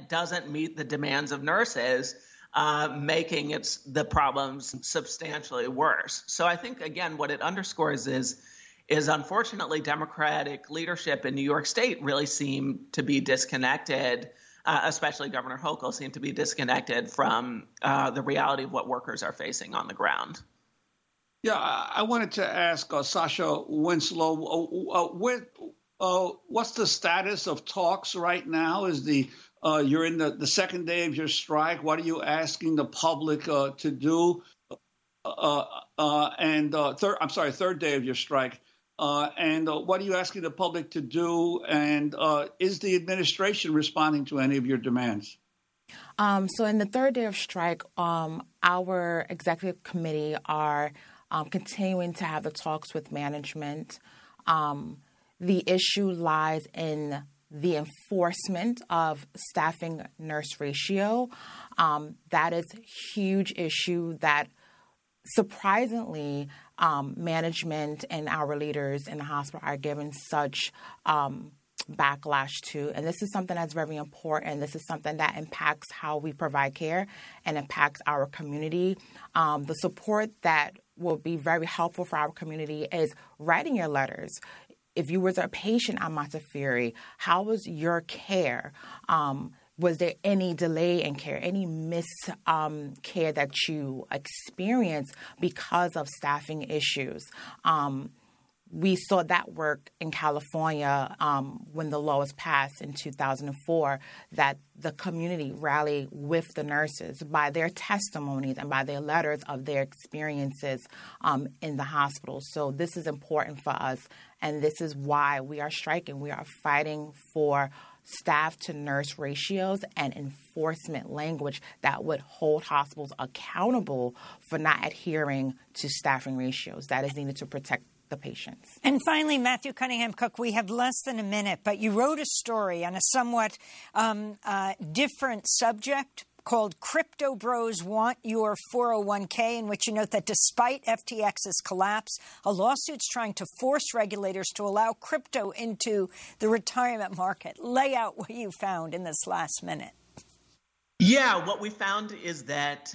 it doesn't meet the demands of nurses, making the problems substantially worse. So I think, again, what it underscores is unfortunately Democratic leadership in New York State really seemed to be disconnected, especially Governor Hochul seemed to be disconnected from the reality of what workers are facing on the ground. Yeah, I wanted to ask Sasha Winslow, what's the status of talks right now? You're in the second day of your strike. What are you asking the public to do? Third day of your strike. And what are you asking the public to do? And is the administration responding to any of your demands? So in the third day of strike, our executive committee are continuing to have the talks with management. The issue lies in the enforcement of staffing nurse ratio. That is a huge issue that surprisingly management and our leaders in the hospital are given such backlash to. And this is something that's very important. This is something that impacts how we provide care and impacts our community. The support that will be very helpful for our community is writing your letters. If you were a patient at Montefiore, how was your care? Was there any delay in care, any care that you experienced because of staffing issues? We saw that work in California when the law was passed in 2004, that the community rallied with the nurses by their testimonies and by their letters of their experiences in the hospital. So this is important for us, and this is why we are striking. We are fighting for staff to nurse ratios and enforcement language that would hold hospitals accountable for not adhering to staffing ratios that is needed to protect the patients. And finally, Matthew Cunningham Cook, we have less than a minute, but you wrote a story on a somewhat different subject called Crypto Bros Want Your 401k, in which you note that despite FTX's collapse, a lawsuit's trying to force regulators to allow crypto into the retirement market. Lay out what you found in this last minute. Yeah, what we found is that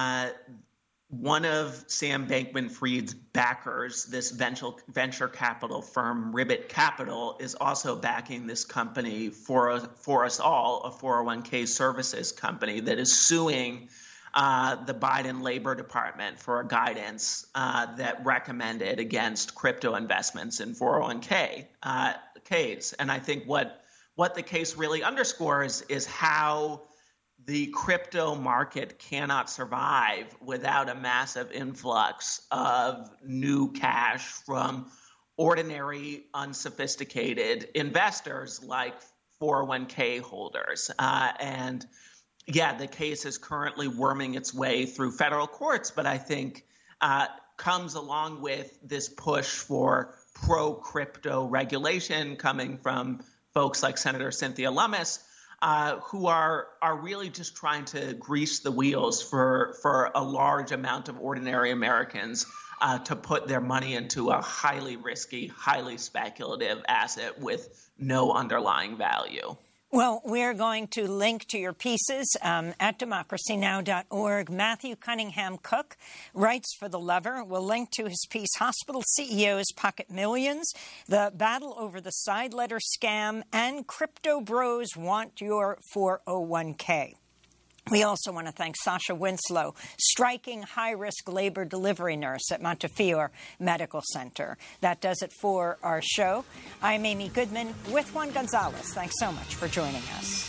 one of Sam Bankman-Fried's backers, this venture capital firm, Ribbit Capital, is also backing this company for us all, a 401k services company that is suing the Biden Labor Department for a guidance that recommended against crypto investments in 401k Ks. And I think what the case really underscores is how the crypto market cannot survive without a massive influx of new cash from ordinary, unsophisticated investors like 401k holders. And yeah, the case is currently worming its way through federal courts, but I think comes along with this push for pro-crypto regulation coming from folks like Senator Cynthia Lummis, who are really just trying to grease the wheels for a large amount of ordinary Americans to put their money into a highly risky, highly speculative asset with no underlying value. Well, we're going to link to your pieces at democracynow.org. Matthew Cunningham Cook writes for The Lever. We'll link to his piece, Hospital CEOs Pocket Millions, the battle over the side letter scam, and Crypto Bros Want Your 401k. We also want to thank Sasha Winslow, striking high-risk labor delivery nurse at Montefiore Medical Center. That does it for our show. I'm Amy Goodman with Juan Gonzalez. Thanks so much for joining us.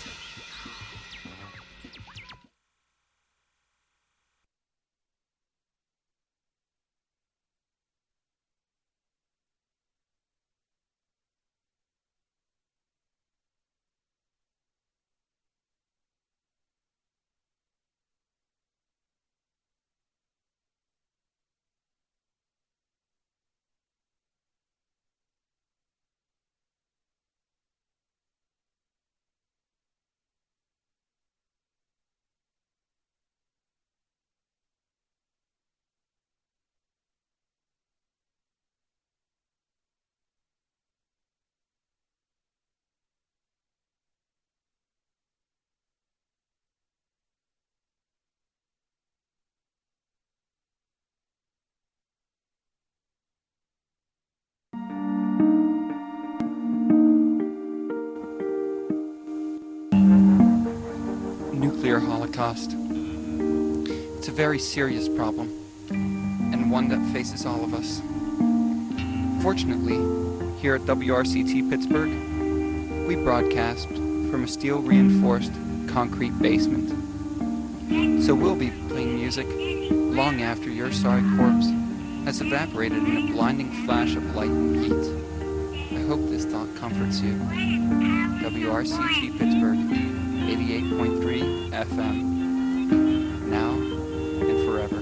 nuclear holocaust. It's a very serious problem, and one that faces all of us. Fortunately, here at WRCT Pittsburgh, we broadcast from a steel-reinforced concrete basement. So we'll be playing music long after your sorry corpse has evaporated in a blinding flash of light and heat. I hope this thought comforts you. WRCT Pittsburgh, 88.3 FM. Now and forever.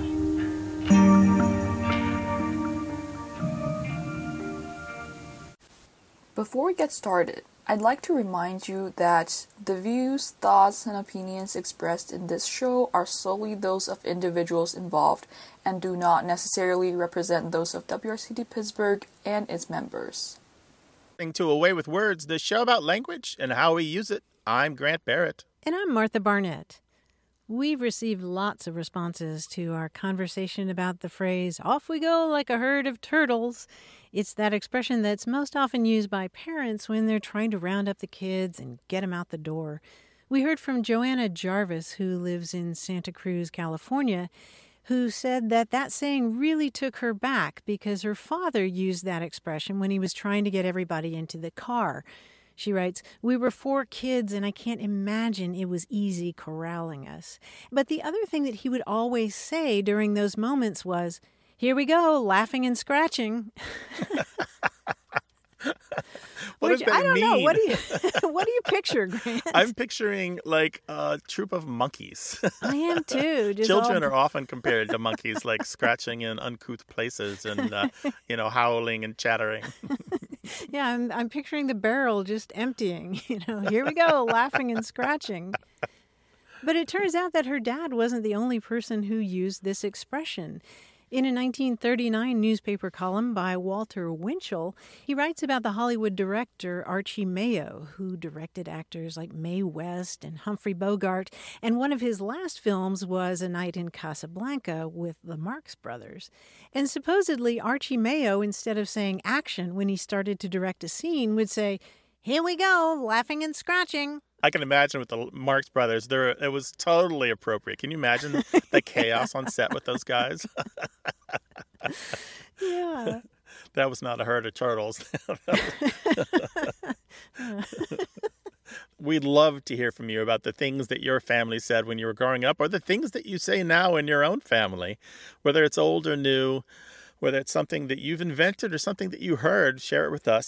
Before we get started, I'd like to remind you that the views, thoughts, and opinions expressed in this show are solely those of individuals involved and do not necessarily represent those of WRCT Pittsburgh and its members. To Away with Words, the show about language and how we use it. I'm Grant Barrett. And I'm Martha Barnett. We've received lots of responses to our conversation about the phrase, "off we go like a herd of turtles." It's that expression that's most often used by parents when they're trying to round up the kids and get them out the door. We heard from Joanna Jarvis, who lives in Santa Cruz, California, who said that saying really took her back because her father used that expression when he was trying to get everybody into the car. She writes, "We were 4 kids and I can't imagine it was easy corralling us." But the other thing that he would always say during those moments was, "Here we go, laughing and scratching." What does that I don't mean? know. What do you picture, Grant? I'm picturing like a troop of monkeys. I am too. Children are often compared to monkeys, like scratching in uncouth places and howling and chattering. Yeah, I'm picturing the barrel just emptying. Here we go, laughing and scratching. But it turns out that her dad wasn't the only person who used this expression. In a 1939 newspaper column by Walter Winchell, he writes about the Hollywood director Archie Mayo, who directed actors like Mae West and Humphrey Bogart, and one of his last films was A Night in Casablanca with the Marx Brothers. And supposedly Archie Mayo, instead of saying action when he started to direct a scene, would say, "Here we go, laughing and scratching." I can imagine with the Marx Brothers, it was totally appropriate. Can you imagine the chaos on set with those guys? Yeah. That was not a herd of turtles. We'd love to hear from you about the things that your family said when you were growing up or the things that you say now in your own family, whether it's old or new. Whether it's something that you've invented or something that you heard, share it with us,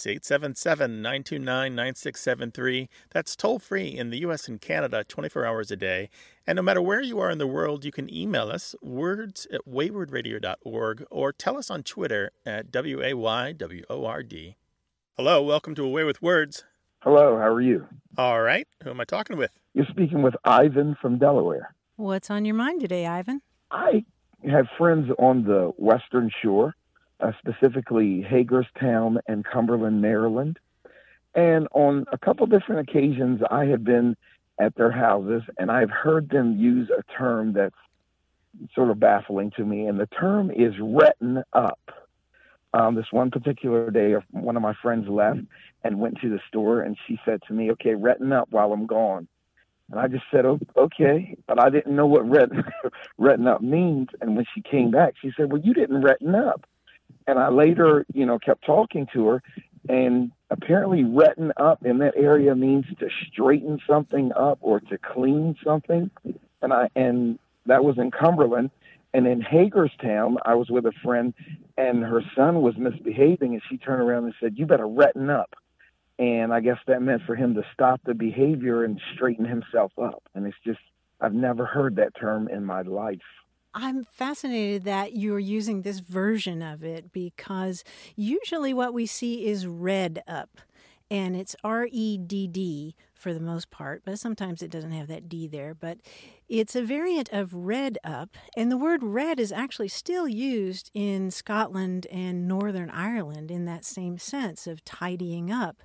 877-929-9673. That's toll-free in the U.S. and Canada, 24 hours a day. And no matter where you are in the world, you can email us, words@waywordradio.org, or tell us on Twitter at WAYWORD. Hello, welcome to Away with Words. Hello, how are you? All right, who am I talking with? You're speaking with Ivan from Delaware. What's on your mind today, Ivan? I have friends on the Western Shore, specifically Hagerstown and Cumberland, Maryland. And on a couple different occasions, I have been at their houses, and I've heard them use a term that's sort of baffling to me, and the term is "retting up." This one particular day, one of my friends left and went to the store, and she said to me, "Okay, retting up while I'm gone." And I just said, "Okay," but I didn't know what retting up means. And when she came back, she said, "Well, you didn't retten up." And I later, kept talking to her, and apparently retting up in that area means to straighten something up or to clean something. And that was in Cumberland. And in Hagerstown, I was with a friend, and her son was misbehaving, and she turned around and said, "You better retten up." And I guess that meant for him to stop the behavior and straighten himself up. And it's just, I've never heard that term in my life. I'm fascinated that you're using this version of it because usually what we see is red up. And it's REDD for the most part, but sometimes it doesn't have that D there. But it's a variant of red up, and the word red is actually still used in Scotland and Northern Ireland in that same sense of tidying up.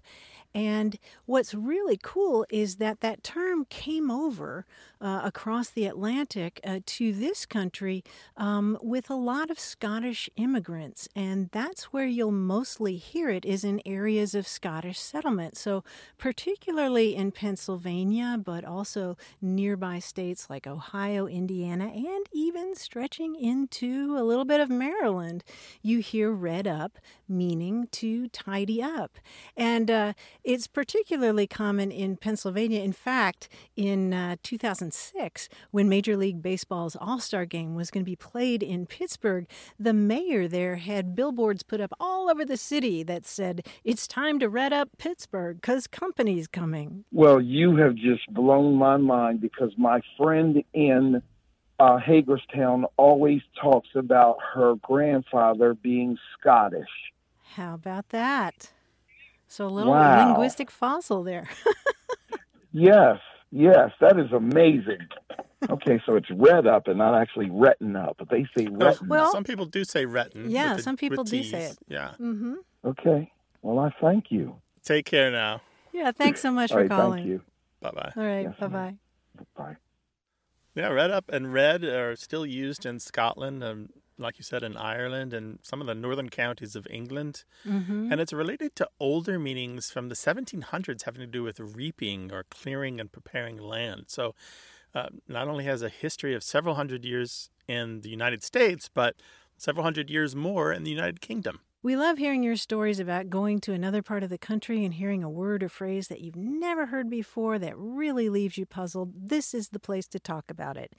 And what's really cool is that term came over across the Atlantic to this country with a lot of Scottish immigrants. And that's where you'll mostly hear it, is in areas of Scottish settlement. So particularly in Pennsylvania, but also nearby states like Ohio, Indiana, and even stretching into a little bit of Maryland, you hear "red up," meaning to tidy up. And it's particularly common in Pennsylvania. In fact, in 2006, when Major League Baseball's All-Star Game was going to be played in Pittsburgh, the mayor there had billboards put up all over the city that said, "It's time to red up Pittsburgh because company's coming." Well, you have just blown my mind, because my friend in Hagerstown always talks about her grandfather being Scottish. How about that? So a little Wow. linguistic fossil there. Yes, that is amazing. Okay, so it's red up and not actually retin up, but they say retin. Well, some people do say retin. Yeah, with some people do T's. say it. Yeah. Mm-hmm. Okay, well, I thank you. Take care now. Yeah, thanks so much All for right, calling. thank you. Bye-bye. All right, Yes, bye-bye. Bye. Yeah, red up and red are still used in Scotland, like you said, in Ireland and some of the northern counties of England. Mm-hmm. And it's related to older meanings from the 1700s having to do with reaping or clearing and preparing land. So not only has a history of several hundred years in the United States, but several hundred years more in the United Kingdom. We love hearing your stories about going to another part of the country and hearing a word or phrase that you've never heard before that really leaves you puzzled. This is the place to talk about it.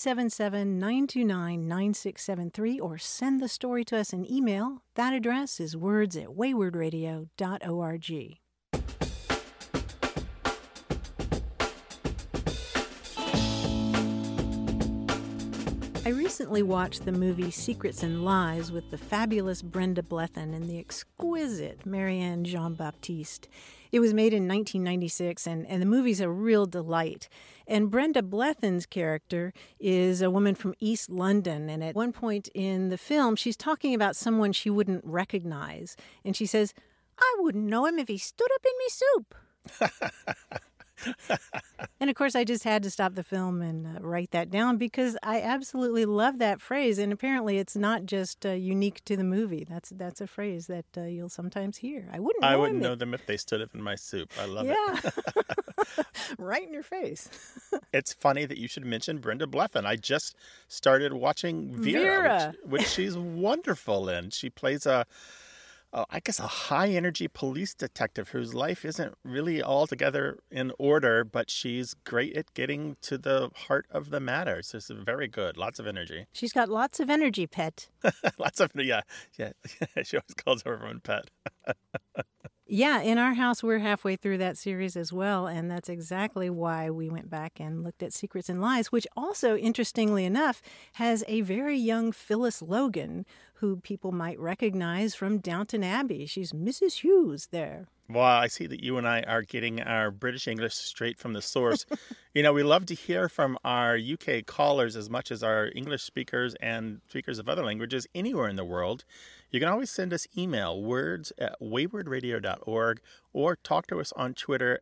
877-929-9673, or send the story to us in email. That address is words@waywardradio.org. I recently watched the movie Secrets and Lies with the fabulous Brenda Blethyn and the exquisite Marianne Jean-Baptiste. It was made in 1996, and the movie's a real delight. And Brenda Blethyn's character is a woman from East London, and at one point in the film, she's talking about someone she wouldn't recognize. And she says, "I wouldn't know him if he stood up in me soup." And of course, I just had to stop the film and write that down, because I absolutely love that phrase. And apparently it's not just unique to the movie. That's a phrase that you'll sometimes hear. I wouldn't know them if they stood up in my soup. I love it. Yeah. Right in your face. It's funny that you should mention Brenda Blethyn. I just started watching Vera. Which she's wonderful in. She plays a high-energy police detective whose life isn't really altogether in order, but she's great at getting to the heart of the matter. So it's very good. Lots of energy. She's got lots of energy, pet. Yeah. She always calls everyone pet. Yeah, in our house, we're halfway through that series as well, and that's exactly why we went back and looked at Secrets and Lies, which also, interestingly enough, has a very young Phyllis Logan, who people might recognize from Downton Abbey. She's Mrs. Hughes there. Well, I see that you and I are getting our British English straight from the source. We love to hear from our UK callers as much as our English speakers and speakers of other languages anywhere in the world. You can always send us email, words@waywardradio.org, or talk to us on Twitter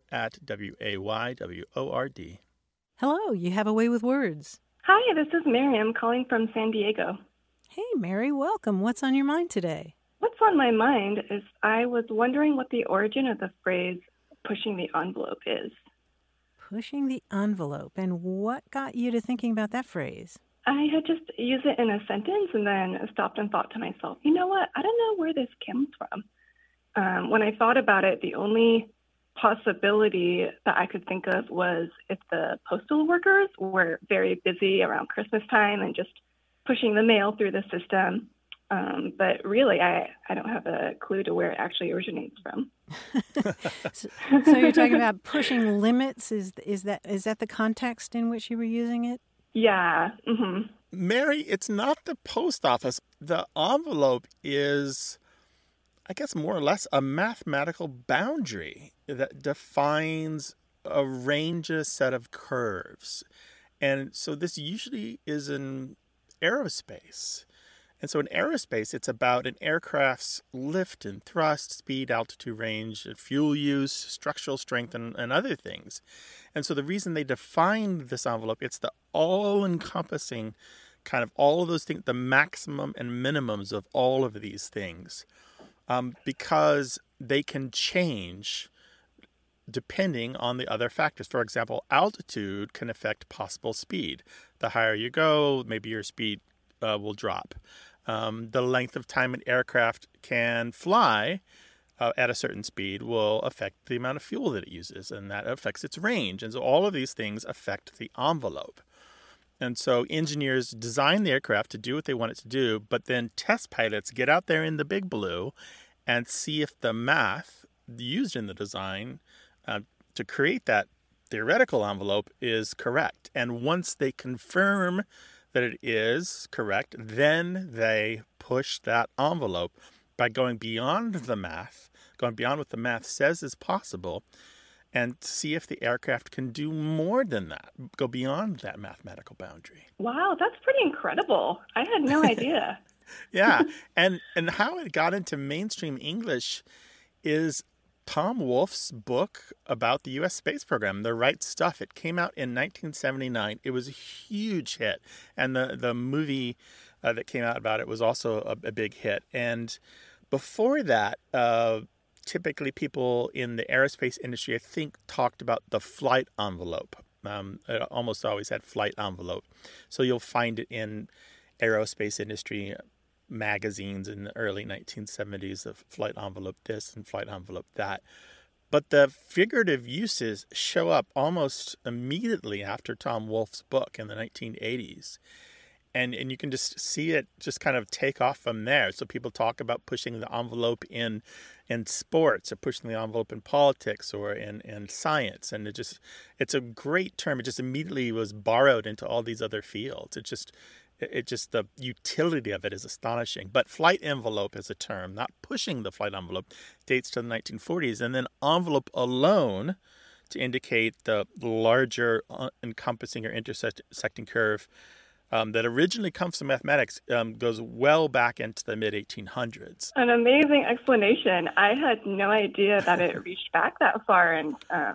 @WAYWORD. Hello, you have a way with words. Hi, this is Miriam calling from San Diego. Hey, Mary, welcome. What's on your mind today? What's on my mind is I was wondering what the origin of the phrase pushing the envelope is. Pushing the envelope. And what got you to thinking about that phrase? I had just used it in a sentence and then stopped and thought to myself, you know what? I don't know where this comes from. When I thought about it, the only possibility that I could think of was if the postal workers were very busy around Christmas time and just pushing the mail through the system. But really, I don't have a clue to where it actually originates from. So you're talking about pushing limits? Is that the context in which you were using it? Yeah. Mm-hmm. Mary, it's not the post office. The envelope is, I guess, more or less a mathematical boundary that defines a set of curves. And so this usually is in aerospace. And so in aerospace, it's about an aircraft's lift and thrust, speed, altitude, range, fuel use, structural strength, and other things. And so the reason they defined this envelope, it's the all-encompassing kind of all of those things, the maximum and minimums of all of these things, because they can change depending on the other factors. For example, altitude can affect possible speed. The higher you go, maybe your speed will drop. The length of time an aircraft can fly at a certain speed will affect the amount of fuel that it uses, and that affects its range. And so all of these things affect the envelope. And so engineers design the aircraft to do what they want it to do, but then test pilots get out there in the big blue and see if the math used in the design to create that theoretical envelope is correct. And once they confirm that it is correct, then they push that envelope by going beyond the math, going beyond what the math says is possible, and see if the aircraft can do more than that, go beyond that mathematical boundary. Wow, that's pretty incredible. I had no idea. Yeah, and how it got into mainstream English is Tom Wolfe's book about the U.S. space program, The Right Stuff. It came out in 1979. It was a huge hit, and the movie that came out about it was also a big hit. And before that, typically people in the aerospace industry, I think, talked about the flight envelope. It almost always had flight envelope. So you'll find it in aerospace industry magazines in the early 1970s of flight envelope this and flight envelope that. But the figurative uses show up almost immediately after Tom Wolfe's book in the 1980s. And you can just see it just kind of take off from there. So people talk about pushing the envelope in sports, or pushing the envelope in politics, or in science. And it's a great term. It just immediately was borrowed into all these other fields. It just the utility of it is astonishing. But flight envelope as a term, not pushing the flight envelope, dates to the 1940s. And then envelope alone, to indicate the larger encompassing or intersecting curve, that originally comes from mathematics, goes well back into the mid-1800s. An amazing explanation. I had no idea that it reached back that far, and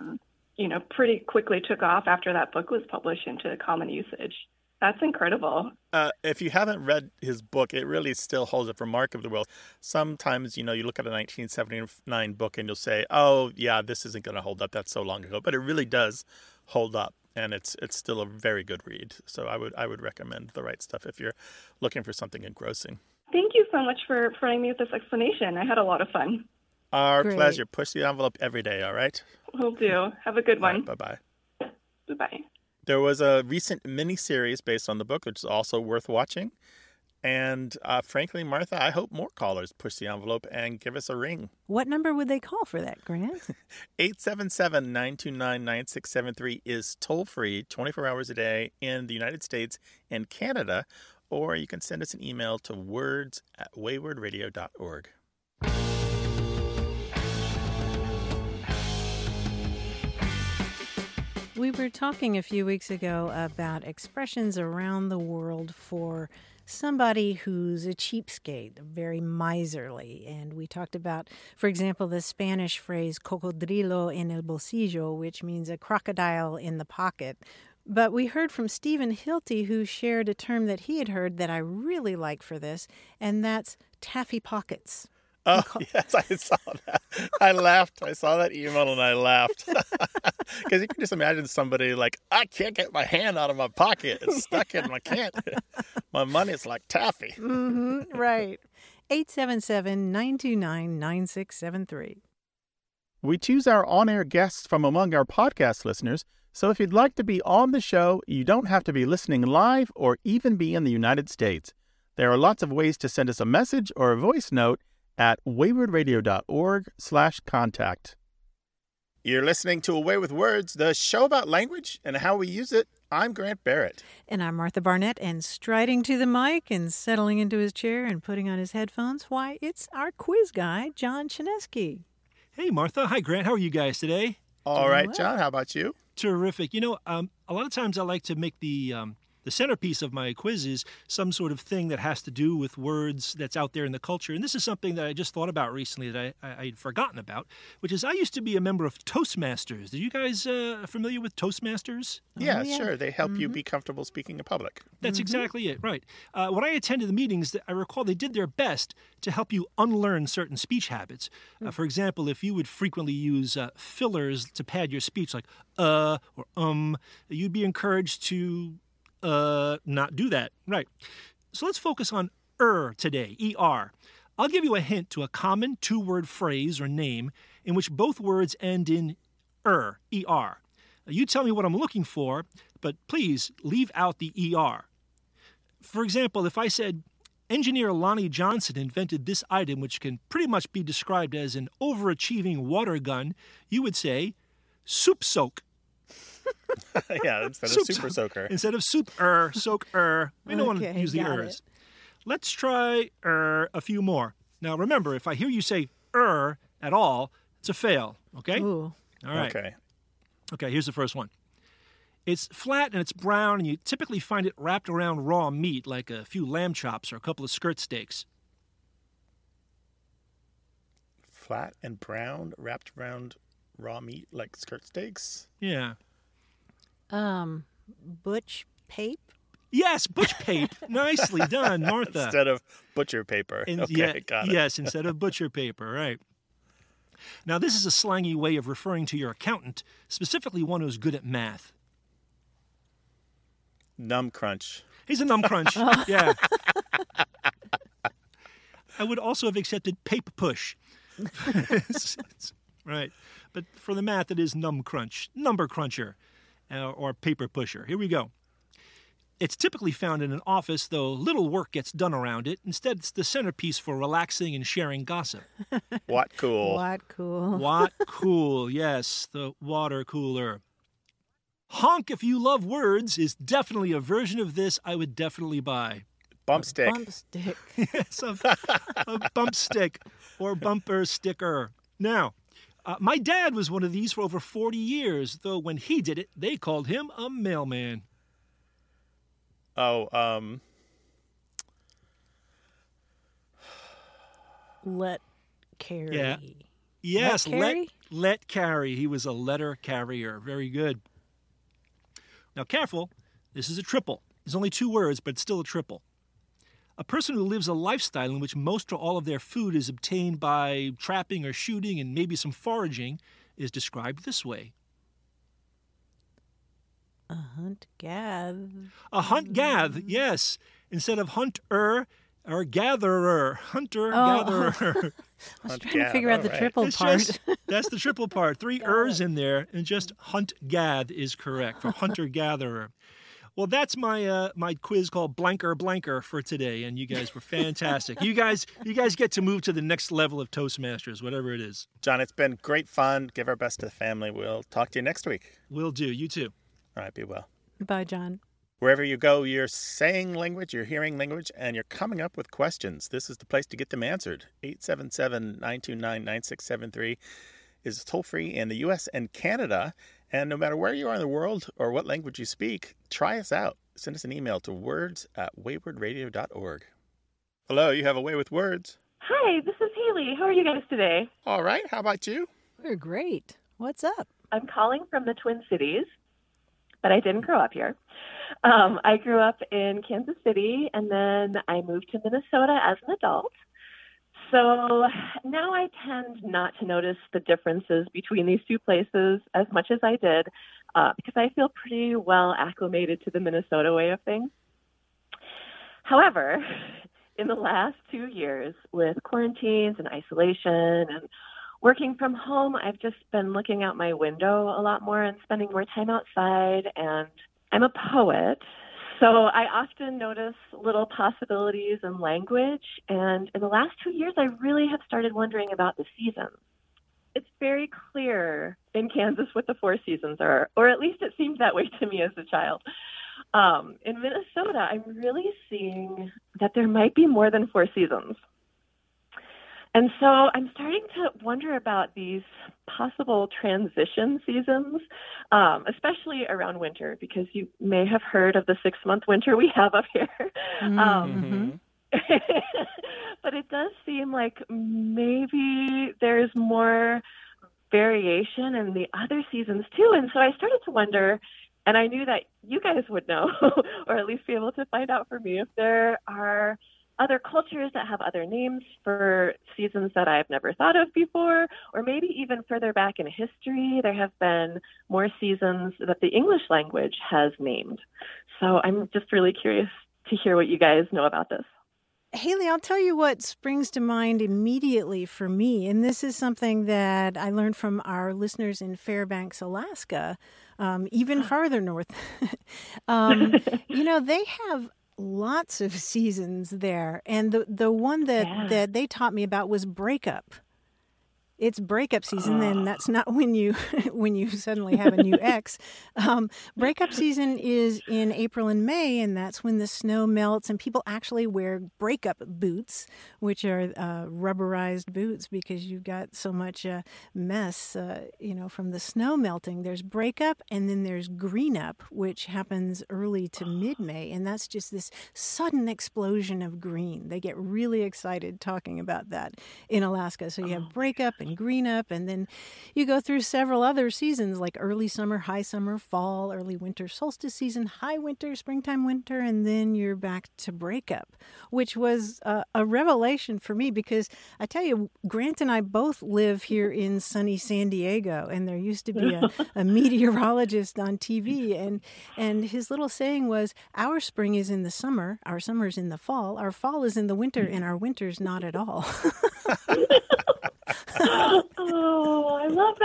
pretty quickly took off after that book was published into common usage. That's incredible. If you haven't read his book, it really still holds up remarkably well. Sometimes, you look at a 1979 book and you'll say, oh, yeah, this isn't going to hold up. That's so long ago. But it really does hold up. And it's still a very good read. So I would recommend The Right Stuff if you're looking for something engrossing. Thank you so much for providing me with this explanation. I had a lot of fun. Our pleasure. Push the envelope every day, all right? Will do. Have a good one. Right, bye-bye. Bye-bye. There was a recent mini-series based on the book, which is also worth watching. And frankly, Martha, I hope more callers push the envelope and give us a ring. What number would they call for that, Grant? 877-929-9673 is toll-free 24 hours a day in the United States and Canada. Or you can send us an email to words@waywardradio.org. We were talking a few weeks ago about expressions around the world for somebody who's a cheapskate, very miserly. And we talked about, for example, the Spanish phrase cocodrilo en el bolsillo, which means a crocodile in the pocket. But we heard from Stephen Hilty, who shared a term that he had heard that I really like for this, and that's taffy pockets. Oh, yes, I saw that. I laughed. I saw that email and I laughed. Because you can just imagine somebody like, I can't get my hand out of my pocket. It's stuck in my can't. My money's like taffy. Mm-hmm, right. 877-929-9673. We choose our on-air guests from among our podcast listeners, so if you'd like to be on the show, you don't have to be listening live or even be in the United States. There are lots of ways to send us a message or a voice note at waywardradio.org/contact. You're listening to Away with Words, the show about language and how we use it. I'm Grant Barrett. And I'm Martha Barnett, and striding to the mic and settling into his chair and putting on his headphones, why, it's our quiz guy, John Chinesky. Hey, Martha. Hi, Grant. How are you guys today? All right, John. How about you? Terrific. A lot of times I like to make the the centerpiece of my quiz is some sort of thing that has to do with words that's out there in the culture. And this is something that I just thought about recently that I'd forgotten about, which is I used to be a member of Toastmasters. Are you guys familiar with Toastmasters? Yeah, sure. They help you be comfortable speaking in public. That's exactly it, right. When I attended the meetings, I recall they did their best to help you unlearn certain speech habits. For example, if you would frequently use fillers to pad your speech, like or you'd be encouraged to not do that. Right. So let's focus on today, E-R. I'll give you a hint to a common two-word phrase or name in which both words end in E-R. You tell me what I'm looking for, but please leave out the ER. For example, if I said, engineer Lonnie Johnson invented this item which can pretty much be described as an overachieving water gun, you would say, soup soak. Yeah, instead of super soaker. Instead of soak-er. We don't want to use the ers. Let's try a few more. Now, remember, if I hear you say at all, it's a fail, okay? Ooh. All right. Okay, here's the first one. It's flat and it's brown, and you typically find it wrapped around raw meat, like a few lamb chops or a couple of skirt steaks. Flat and brown, wrapped around raw meat like skirt steaks? Yeah. Butch pape? Yes, butch pape. Nicely done, Martha. Instead of butcher paper. Got it. Yes, instead of butcher paper, right. Now, this is a slangy way of referring to your accountant, specifically one who's good at math. Numb crunch. He's a numb crunch, yeah. I would also have accepted pape push. Right. But for the math, it is numb crunch, number cruncher, or paper pusher. Here we go. It's typically found in an office, though little work gets done around it. Instead, it's the centerpiece for relaxing and sharing gossip. What cool. What cool. What cool, yes, the water cooler. Honk, if you love words, is definitely a version of this I would definitely buy. Bump stick. Bump stick. Yes, a bump stick or bumper sticker. Now, my dad was one of these for over 40 years, though when he did it, they called him a mailman. Let carry. Yeah. Yes, let carry. He was a letter carrier. Very good. Now, careful. This is a triple. There's only 2 words, but it's still a triple. A person who lives a lifestyle in which most or all of their food is obtained by trapping or shooting and maybe some foraging is described this way. A hunt-gath. A hunt-gath, yes. Instead of hunter or gatherer. Hunter-gatherer. I was trying to figure out the triple part. That's the triple part. 3 ers in there, and just hunt-gath is correct for hunter-gatherer. Well, that's my my quiz called Blanker for today, and you guys were fantastic. You guys get to move to the next level of Toastmasters, whatever it is. John, it's been great fun. Give our best to the family. We'll talk to you next week. Will do. You too. All right, be well. Bye, John. Wherever you go, you're saying language, you're hearing language, and you're coming up with questions. This is the place to get them answered. 877-929-9673 is toll-free in the U.S. and Canada. And no matter where you are in the world or what language you speak, try us out. Send us an email to words@waywardradio.org. Hello, you have a way with words. Hi, this is Haley. How are you guys today? All right. How about you? We're great. What's up? I'm calling from the Twin Cities, but I didn't grow up here. I grew up in Kansas City, and then I moved to Minnesota as an adult. So now I tend not to notice the differences between these two places as much as I did because I feel pretty well acclimated to the Minnesota way of things. However, in the last 2 years with quarantines and isolation and working from home, I've just been looking out my window a lot more and spending more time outside. And I'm a poet, so I often notice little possibilities in language. And in the last 2 years, I really have started wondering about the seasons. It's very clear in Kansas what the 4 seasons are, or at least it seemed that way to me as a child. In Minnesota, I'm really seeing that there might be more than 4 seasons. And so I'm starting to wonder about these possible transition seasons, especially around winter, because you may have heard of the 6-month winter we have up here. But it does seem like maybe there's more variation in the other seasons too. And so I started to wonder, and I knew that you guys would know, or at least be able to find out for me, if there are other cultures that have other names for seasons that I've never thought of before, or maybe even further back in history, there have been more seasons that the English language has named. So I'm just really curious to hear what you guys know about this. Haley, I'll tell you what springs to mind immediately for me, and this is something that I learned from our listeners in Fairbanks, Alaska, even farther north. They have lots of seasons there, and the one that they taught me about was breakup. It's breakup season, and that's not when you suddenly have a new ex. Breakup season is in April and May, and that's when the snow melts, and people actually wear breakup boots, which are rubberized boots because you've got so much mess, from the snow melting. There's breakup, and then there's green up, which happens early to mid-May, and that's just this sudden explosion of green. They get really excited talking about that in Alaska. So you have breakup and green up, and then you go through several other seasons like early summer, high summer, fall, early winter, solstice season, high winter, springtime, winter, and then you're back to breakup, which was a revelation for me because I tell you, Grant and I both live here in sunny San Diego, and there used to be a meteorologist on TV, and his little saying was, our spring is in the summer, our summer is in the fall, our fall is in the winter, and our winter's not at all. Oh, I love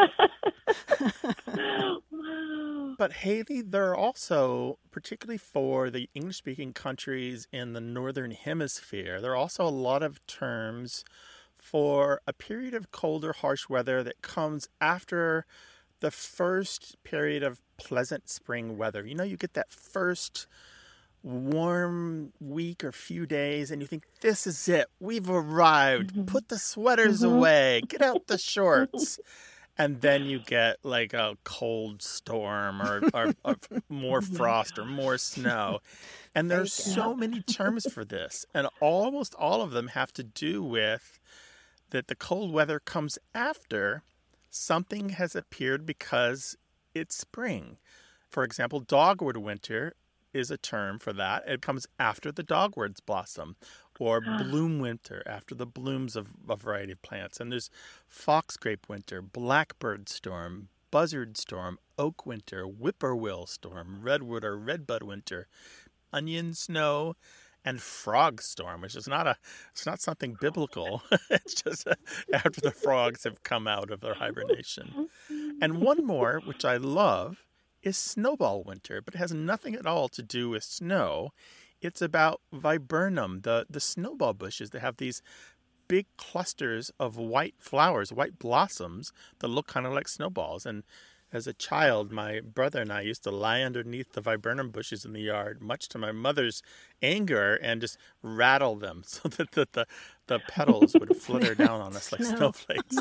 that. Wow. But Haley, there are also, particularly for the English-speaking countries in the Northern Hemisphere, there are also a lot of terms for a period of colder, harsh weather that comes after the first period of pleasant spring weather. You get that first warm week or few days and you think, this is it, we've arrived, put the sweaters away, get out the shorts, and then you get like a cold storm or more frost or more snow, and there's so many terms for this, and almost all of them have to do with that the cold weather comes after something has appeared because it's spring. For example, dogwood winter is a term for that. It comes after the dogwoods blossom, or bloom winter, after the blooms of a variety of plants. And there's foxgrape winter, blackbird storm, buzzard storm, oak winter, whippoorwill storm, redwood or redbud winter, onion snow, and frog storm, which is it's not something biblical. It's just after the frogs have come out of their hibernation. And one more, which I love, is snowball winter, but it has nothing at all to do with snow. It's about viburnum, the snowball bushes that have these big clusters of white flowers, white blossoms that look kind of like snowballs. And as a child, my brother and I used to lie underneath the viburnum bushes in the yard, much to my mother's anger, and just rattle them so that the petals would flutter down on us like snowflakes.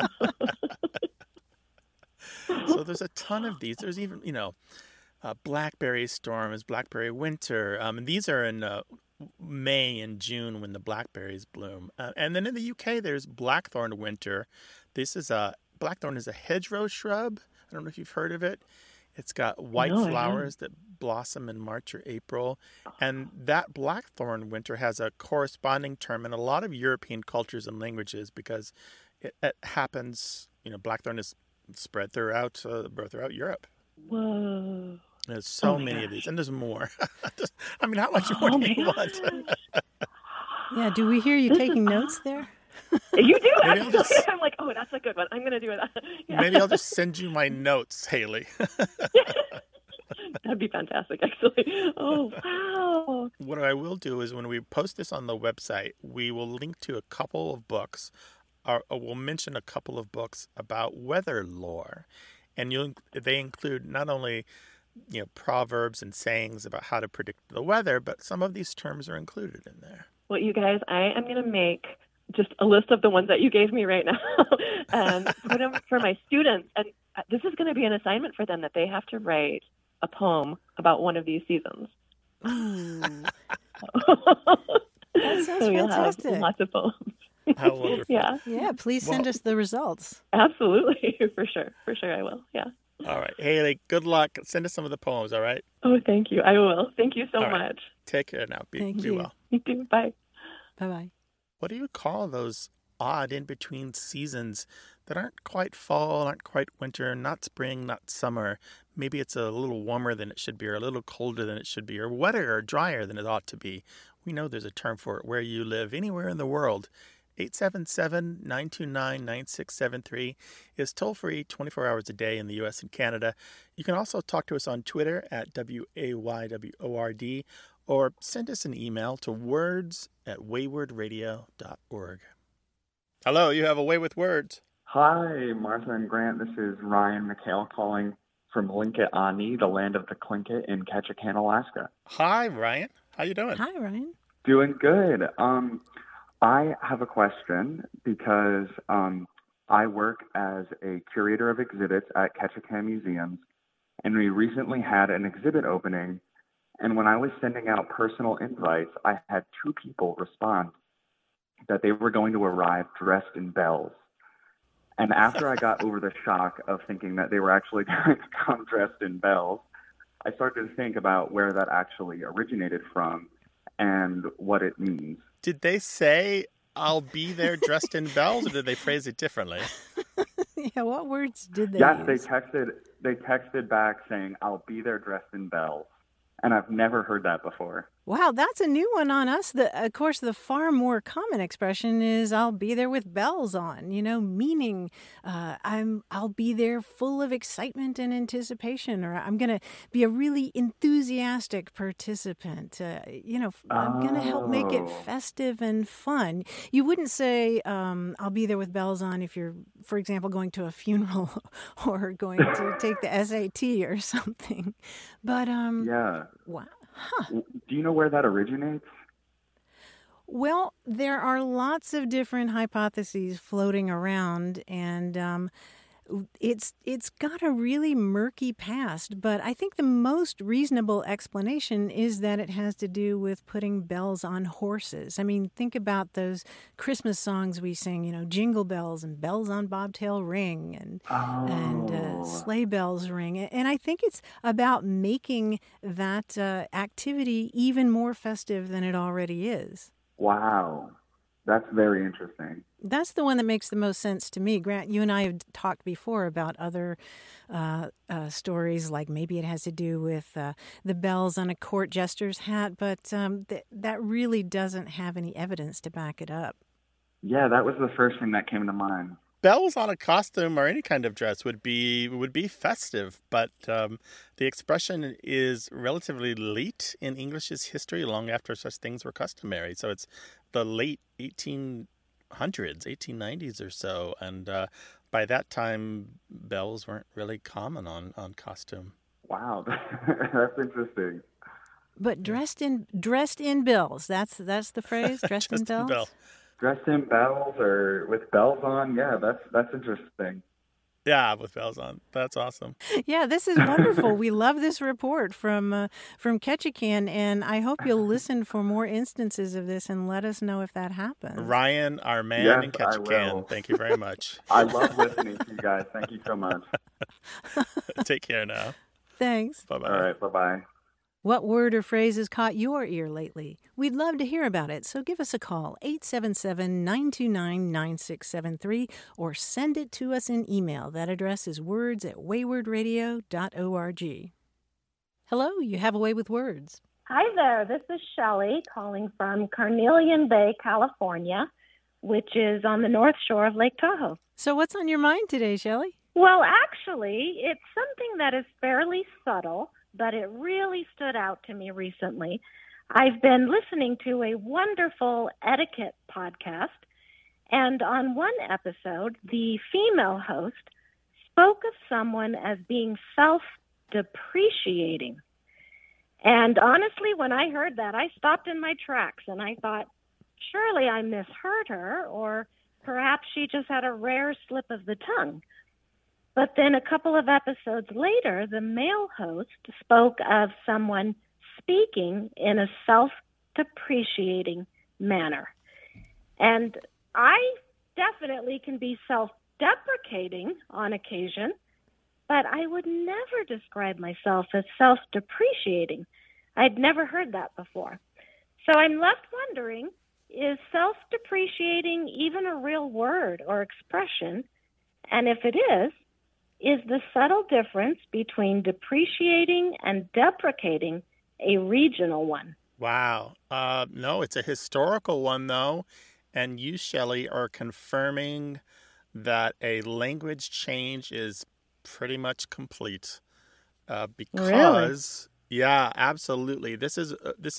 So there's a ton of these. There's even, blackberry storm is blackberry winter. And these are in May and June when the blackberries bloom. And then in the UK, there's blackthorn winter. Blackthorn is a hedgerow shrub. I don't know if you've heard of it. It's got white flowers that blossom in March or April. And that blackthorn winter has a corresponding term in a lot of European cultures and languages because it happens, blackthorn is spread throughout Europe. Whoa. There's so many of these, and there's more. How much more do you want? Yeah, do we hear you taking notes there? You do, actually. I'm like, that's a good one. I'm going to do that. Yeah. Maybe I'll just send you my notes, Haley. That'd be fantastic, actually. Oh, wow. What I will do is when we post this on the website, we will link to a couple of books. We'll mention a couple of books about weather lore, and they include not only proverbs and sayings about how to predict the weather, but some of these terms are included in there. Well, you guys, I am going to make just a list of the ones that you gave me right now and put them for my students. And this is going to be an assignment for them that they have to write a poem about one of these seasons. That sounds so you'll fantastic. have lots of poems. How wonderful. Yeah, please send us the results. Absolutely. For sure I will. Yeah. All right. Haley, good luck. Send us some of the poems, all right? Oh, thank you. I will. Thank you so All right. much. Take care now. Be well. You too. Bye. Bye-bye. What do you call those odd in-between seasons that aren't quite fall, aren't quite winter, not spring, not summer? Maybe it's a little warmer than it should be, or a little colder than it should be, or wetter or drier than it ought to be. We know there's a term for it where you live, anywhere in the world. 877-929-9673 is toll-free 24 hours a day in the U.S. and Canada. You can also talk to us on Twitter at WAYWORD or send us an email to words@waywardradio.org. Hello, you have a way with words. Hi, Martha and Grant. This is Ryan McHale calling from Linkit Ani, the land of the Tlingit in Ketchikan, Alaska. Hi, Ryan. How you doing? Hi, Ryan. Doing good. I have a question because I work as a curator of exhibits at Ketchikan Museums, and we recently had an exhibit opening. And when I was sending out personal invites, I had 2 people respond that they were going to arrive dressed in bells. And after I got over the shock of thinking that they were actually going to come dressed in bells, I started to think about where that actually originated from and what it means. Did they say, I'll be there dressed in bells, or did they phrase it differently? Yeah, what words did they Yes, use? they texted back saying, I'll be there dressed in bells. And I've never heard that before. Wow, that's a new one on us. Of course, the far more common expression is "I'll be there with bells on," meaning I'll be there full of excitement and anticipation, or I'm going to be a really enthusiastic participant. I'm going to help make it festive and fun. You wouldn't say "I'll be there with bells on" if you're, for example, going to a funeral or going to take the SAT or something. But yeah. Wow. Huh. Do you know where that originates? Well, there are lots of different hypotheses floating around, and it's got a really murky past. But I think the most reasonable explanation is that it has to do with putting bells on horses. I mean, think about those Christmas songs we sing, Jingle Bells and Bells on Bobtail Ring and Sleigh Bells Ring. And I think it's about making that activity even more festive than it already is. Wow. That's very interesting. That's the one that makes the most sense to me. Grant, you and I have talked before about other stories, like maybe it has to do with the bells on a court jester's hat, but that really doesn't have any evidence to back it up. Yeah, that was the first thing that came to mind. Bells on a costume or any kind of dress would be festive, but the expression is relatively late in English's history, long after such things were customary. So it's the late 1800s, 1890s or so, and by that time, bells weren't really common on costume. Wow, that's interesting. But dressed in bells. That's the phrase. Dressed in bells. Bell. Dressed in bells or with bells on. Yeah, that's interesting. Yeah, with bells on. That's awesome. Yeah, this is wonderful. We love this report from Ketchikan, and I hope you'll listen for more instances of this and let us know if that happens. Ryan, our man yes, in Ketchikan, thank you very much. I love listening to you guys. Thank you so much. Take care now. Thanks. Bye-bye. All right, bye-bye. What word or phrase has caught your ear lately? We'd love to hear about it, so give us a call, 877-929-9673, or send it to us in email. That address is words@waywardradio.org. Hello, you have a way with words. Hi there, this is Shelley calling from Carnelian Bay, California, which is on the north shore of Lake Tahoe. So what's on your mind today, Shelley? Well, actually, it's something that is fairly subtle, but it really stood out to me recently. I've been listening to a wonderful etiquette podcast, and on one episode, the female host spoke of someone as being self-depreciating. And honestly, when I heard that, I stopped in my tracks, and I thought, surely I misheard her, or perhaps she just had a rare slip of the tongue. But then a couple of episodes later, the male host spoke of someone speaking in a self-depreciating manner. And I definitely can be self-deprecating on occasion, but I would never describe myself as self-depreciating. I'd never heard that before. So I'm left wondering, is self-depreciating even a real word or expression? And if it is the subtle difference between depreciating and deprecating a regional one? Wow. No, it's a historical one, though. And you, Shelley, are confirming that a language change is pretty much complete. Because, yeah, absolutely. This is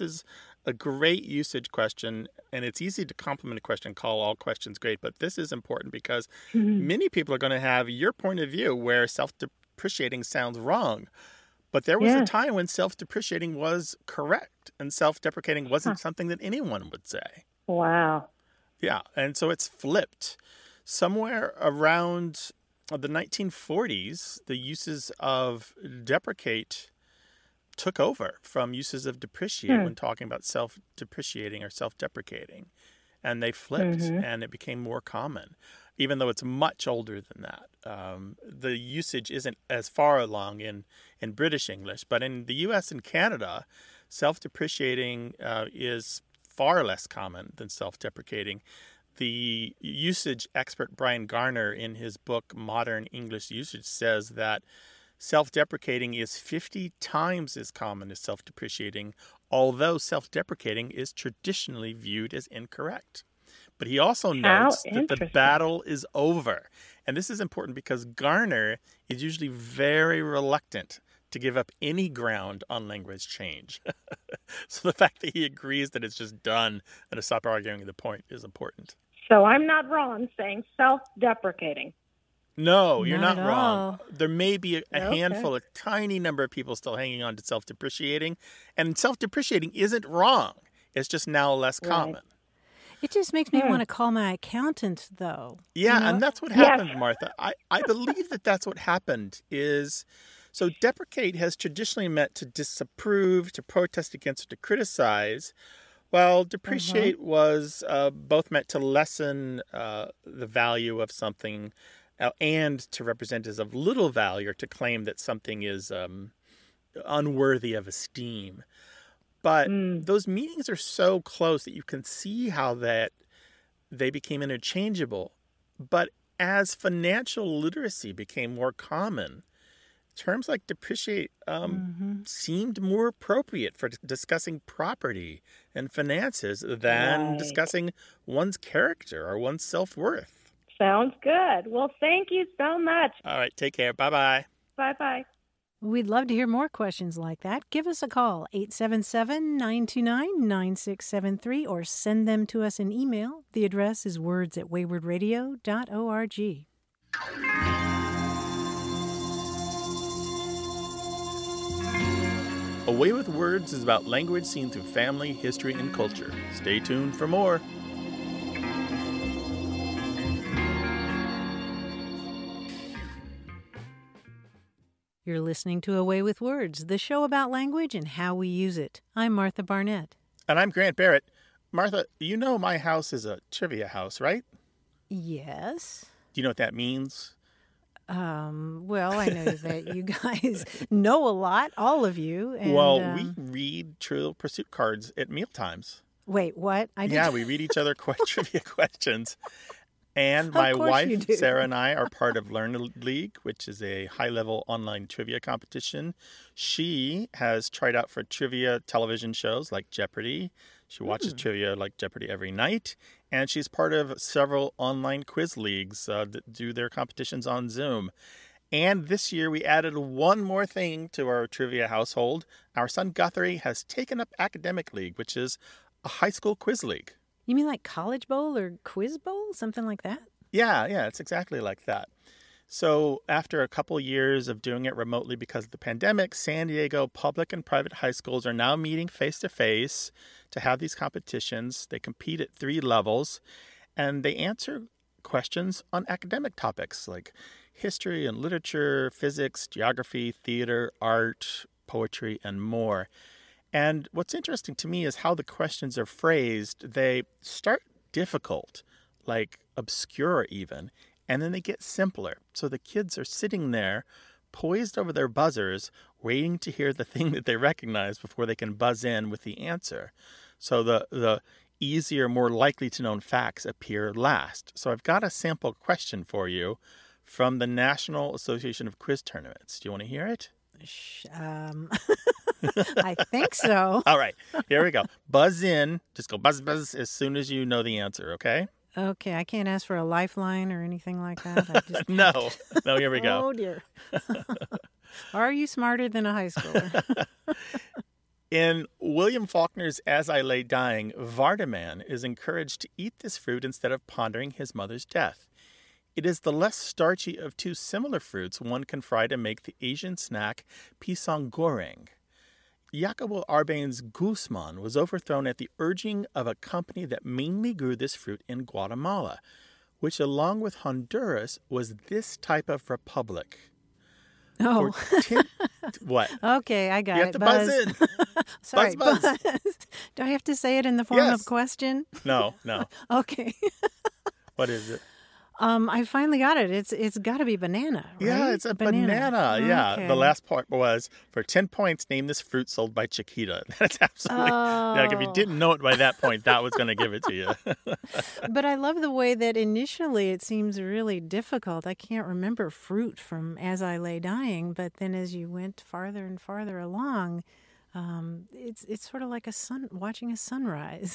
a great usage question, and it's easy to compliment a question, call all questions great, but this is important because many people are going to have your point of view where self-depreciating sounds wrong. But there was a time when self-depreciating was correct, and self-deprecating wasn't something that anyone would say. Wow. Yeah, and so it's flipped. Somewhere around the 1940s, the uses of deprecate took over from uses of depreciate when talking about self-depreciating or self-deprecating. And they flipped, and it became more common, even though it's much older than that. The usage isn't as far along in British English, but in the U.S. and Canada, self-depreciating is far less common than self-deprecating. The usage expert Brian Garner, in his book Modern English Usage, says that self-deprecating is 50 times as common as self-depreciating, although self-deprecating is traditionally viewed as incorrect. But he also notes that the battle is over. And this is important because Garner is usually very reluctant to give up any ground on language change. So the fact that he agrees that it's just done and to stop arguing the point is important. So I'm not wrong saying self-deprecating. No, you're not wrong. There may be a handful, a tiny number of people still hanging on to self-depreciating. And self-depreciating isn't wrong. It's just now less common. It just makes me want to call my accountant, though. Yeah, and that's what happened, Martha. I believe that that's what happened is... So deprecate has traditionally meant to disapprove, to protest against, or to criticize, while depreciate was both meant to lessen the value of something and to represent as of little value or to claim that something is unworthy of esteem. But those meanings are so close that you can see how that they became interchangeable. But as financial literacy became more common, terms like depreciate seemed more appropriate for discussing property and finances than discussing one's character or one's self-worth. Sounds good. Well, thank you so much. All right, take care. Bye-bye. Bye-bye. We'd love to hear more questions like that. Give us a call, 877-929-9673, or send them to us in email. The address is words@waywardradio.org. A Way with Words is about language seen through family, history, and culture. Stay tuned for more. You're listening to A Way with Words, the show about language and how we use it. I'm Martha Barnett. And I'm Grant Barrett. Martha, you know my house is a trivia house, right? Yes. Do you know what that means? Well, I know that you guys know a lot, all of you. And, we read Trivial Pursuit cards at mealtimes. Wait, what? Yeah, we read each other trivia questions. And my wife, Sarah, and I are part of Learn League, which is a high-level online trivia competition. She has tried out for trivia television shows like Jeopardy! She watches trivia like Jeopardy! Every night. And she's part of several online quiz leagues that do their competitions on Zoom. And this year we added one more thing to our trivia household. Our son Guthrie has taken up Academic League, which is a high school quiz league. You mean like College Bowl or Quiz Bowl? Something like that? Yeah, it's exactly like that. So after a couple years of doing it remotely because of the pandemic, San Diego public and private high schools are now meeting face-to-face to have these competitions. They compete at 3 levels, and they answer questions on academic topics like history and literature, physics, geography, theater, art, poetry, and more. And what's interesting to me is how the questions are phrased. They start difficult, like obscure even, and then they get simpler. So the kids are sitting there, poised over their buzzers, waiting to hear the thing that they recognize before they can buzz in with the answer. So the easier, more likely to know facts appear last. So I've got a sample question for you from the National Association of Quiz Tournaments. Do you want to hear it? I think so. All right, here we go. Buzz in. Just go buzz, buzz as soon as you know the answer, okay? Okay, I can't ask for a lifeline or anything like that. No, here we go. Oh, dear. Are you smarter than a high schooler? In William Faulkner's As I Lay Dying, Vardaman is encouraged to eat this fruit instead of pondering his mother's death. It is the less starchy of 2 similar fruits one can fry to make the Asian snack pisang goreng. Jacobo Arbenz Guzman was overthrown at the urging of a company that mainly grew this fruit in Guatemala, which, along with Honduras, was this type of republic. Oh. What? Okay, I got it. You have to buzz in. Sorry, buzz. Do I have to say it in the form of question? No. Okay. What is it? I finally got it. It's got to be banana, right? Yeah, it's a banana. Yeah. Okay. The last part was, for 10 points, name this fruit sold by Chiquita. That's absolutely... Like, if you didn't know it by that point, that was going to give it to you. But I love the way that initially it seems really difficult. I can't remember fruit from As I Lay Dying, but then as you went farther and farther along, it's sort of like watching a sunrise.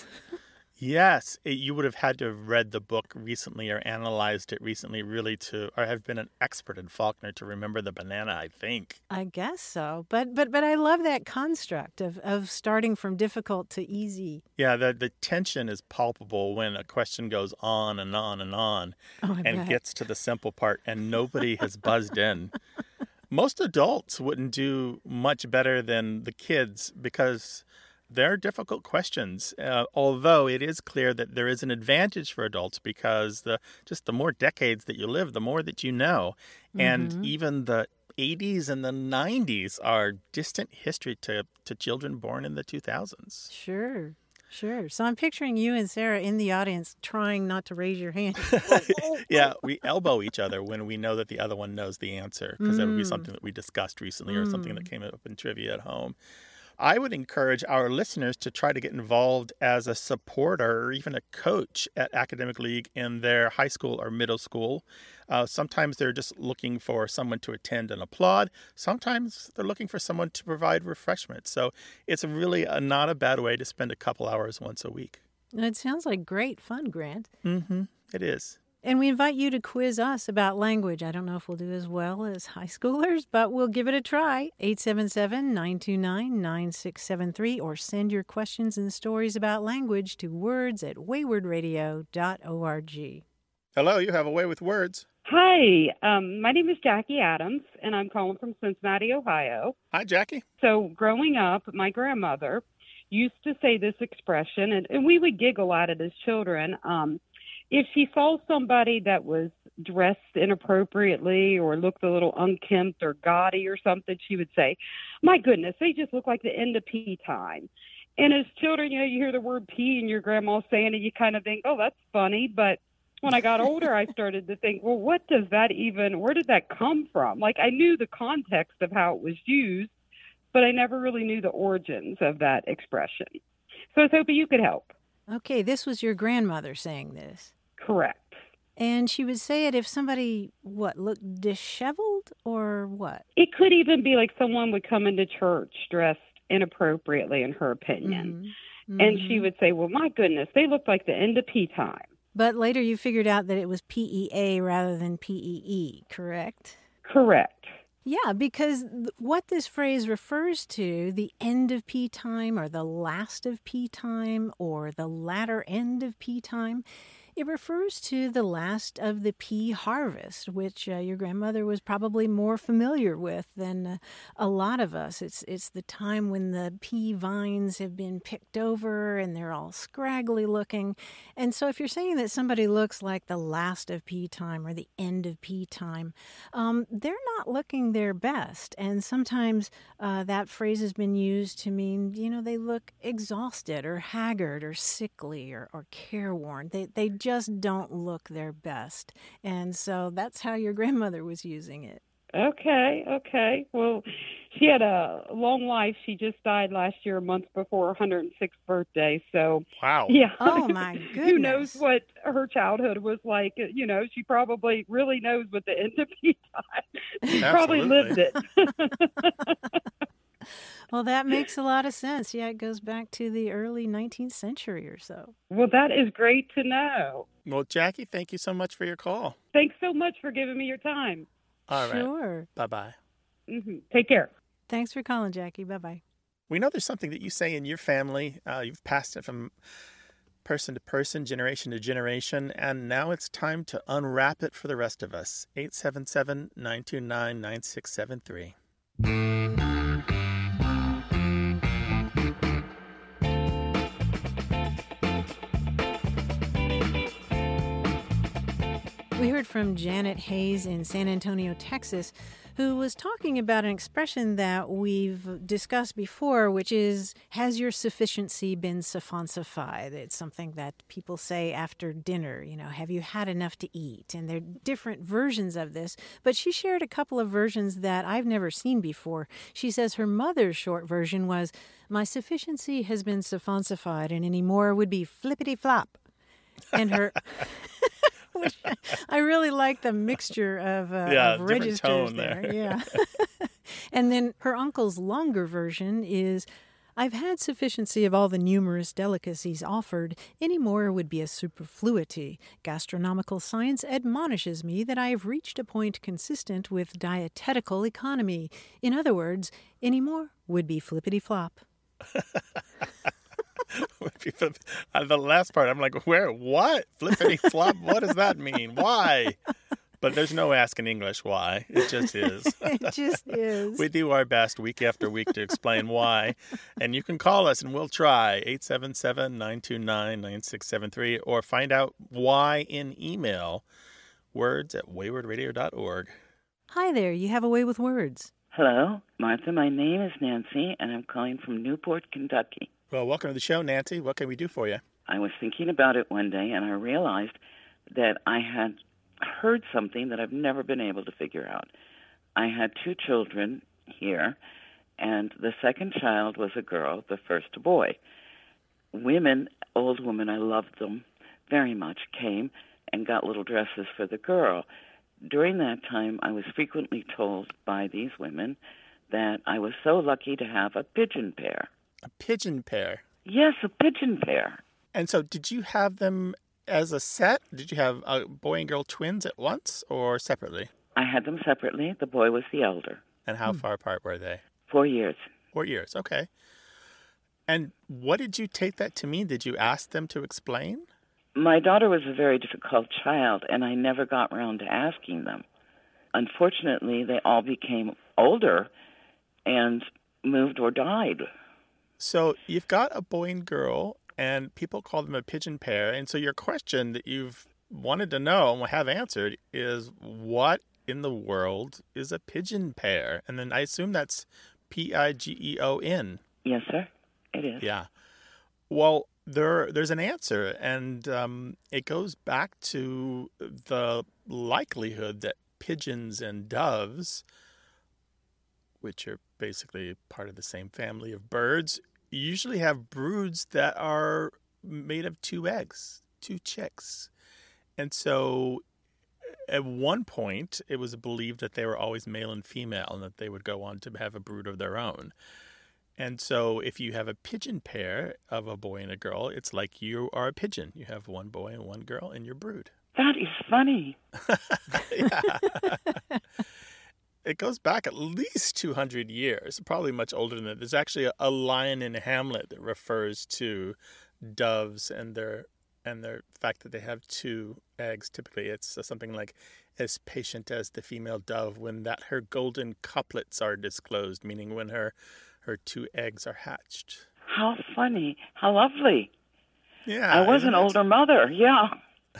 Yes, you would have had to have read the book recently or analyzed it recently really or have been an expert in Faulkner to remember the banana, I think. I guess so. But I love that construct of starting from difficult to easy. Yeah, the tension is palpable when a question goes on and on and on and gets to the simple part and nobody has buzzed in. Most adults wouldn't do much better than the kids because they're difficult questions, although it is clear that there is an advantage for adults because the more decades that you live, the more that you know. Mm-hmm. And even the 80s and the 90s are distant history to children born in the 2000s. Sure. So I'm picturing you and Sarah in the audience trying not to raise your hand. Yeah, we elbow each other when we know that the other one knows the answer because that would be something that we discussed recently or something that came up in trivia at home. I would encourage our listeners to try to get involved as a supporter or even a coach at Academic League in their high school or middle school. Sometimes they're just looking for someone to attend and applaud. Sometimes they're looking for someone to provide refreshments. So it's really not a bad way to spend a couple hours once a week. It sounds like great fun, Grant. Mm-hmm. It is. And we invite you to quiz us about language. I don't know if we'll do as well as high schoolers, but we'll give it a try. 877-929-9673 or send your questions and stories about language to words@waywardradio.org. Hello, you have a way with words. Hi, my name is Jackie Adams, and I'm calling from Cincinnati, Ohio. Hi, Jackie. So growing up, my grandmother used to say this expression, and we would giggle at it as children. If she saw somebody that was dressed inappropriately or looked a little unkempt or gaudy or something, she would say, "My goodness, they just look like the end of pea time." And as children, you hear the word pea and your grandma saying it, you kind of think, oh, that's funny. But when I got older, I started to think, well, where did that come from? Like, I knew the context of how it was used, but I never really knew the origins of that expression. So I was hoping you could help. Okay, this was your grandmother saying this. Correct. And she would say it if somebody, looked disheveled or what? It could even be like someone would come into church dressed inappropriately, in her opinion. Mm-hmm. And she would say, well, my goodness, they look like the end of pea time. But later you figured out that it was PEA rather than PEE, correct? Correct. Yeah, because what this phrase refers to, the end of pea time or the last of pea time or the latter end of pea time, It refers to the last of the pea harvest, which your grandmother was probably more familiar with than a lot of us. It's the time when the pea vines have been picked over and they're all scraggly looking. And so if you're saying that somebody looks like the last of pea time or the end of pea time, they're not looking their best. And sometimes that phrase has been used to mean, they look exhausted or haggard or sickly or careworn. They just don't look their best. And so that's how your grandmother was using it. Okay. Well, she had a long life. She just died last year, a month before her 106th birthday. So, wow. Yeah. Oh, my goodness. Who knows what her childhood was like? She probably really knows what the end of pea time. She probably lived it. Well, that makes a lot of sense. Yeah, it goes back to the early 19th century or so. Well, that is great to know. Well, Jackie, thank you so much for your call. Thanks so much for giving me your time. All right. Sure. Bye-bye. Mm-hmm. Take care. Thanks for calling, Jackie. Bye-bye. We know there's something that you say in your family. You've passed it from person to person, generation to generation, and now it's time to unwrap it for the rest of us. 877-929-9673. We heard from Janet Hayes in San Antonio, Texas, who was talking about an expression that we've discussed before, which is, has your sufficiency been suffincified? It's something that people say after dinner, have you had enough to eat? And there are different versions of this, but she shared a couple of versions that I've never seen before. She says her mother's short version was, my sufficiency has been suffincified, and any more would be flippity-flop. And her... Which I really like the mixture of registers tone there. Yeah. And then her uncle's longer version is, I've had sufficiency of all the numerous delicacies offered. Any more would be a superfluity. Gastronomical science admonishes me that I have reached a point consistent with dietetical economy. In other words, any more would be flippity-flop. The last part, I'm like, where? What? Flippity flop? What does that mean? Why? But there's no asking English why. It just is. It just is. We do our best week after week to explain why. And you can call us and we'll try. 877-929-9673 or find out why in email. words@waywardradio.org. Hi there. You have a way with words. Hello, Martha. My name is Nancy, and I'm calling from Newport, Kentucky. Well, welcome to the show, Nancy. What can we do for you? I was thinking about it one day, and I realized that I had heard something that I've never been able to figure out. I had 2 children here, and the second child was a girl, the first a boy. Women, old women, I loved them very much, came and got little dresses for the girl. During that time, I was frequently told by these women that I was so lucky to have a pigeon pair. A pigeon pair? Yes, a pigeon pair. And so did you have them as a set? Did you have a boy and girl twins at once or separately? I had them separately. The boy was the elder. And how far apart were they? 4 years. 4 years, okay. And what did you take that to mean? Did you ask them to explain? My daughter was a very difficult child, and I never got around to asking them. Unfortunately, they all became older and moved or died. So you've got a boy and girl, and people call them a pigeon pair. And so your question that you've wanted to know and have answered is, what in the world is a pigeon pair? And then I assume that's Pigeon. Yes, sir. It is. Yeah. Well, there's an answer, and it goes back to the likelihood that pigeons and doves, which are basically part of the same family of birds, usually have broods that are made of 2 eggs, 2 chicks. And so at one point, it was believed that they were always male and female and that they would go on to have a brood of their own. And so if you have a pigeon pair of a boy and a girl, it's like you are a pigeon. You have 1 boy and 1 girl in your brood. That is funny. Yeah. It goes back at least 200 years, probably much older than that. There's actually a line in Hamlet that refers to doves and their and the fact that they have 2 eggs, typically it's something like as patient as the female dove when that her golden couplets are disclosed, meaning when her 2 eggs are hatched. How funny. How lovely. Yeah. I was an older mother. Yeah.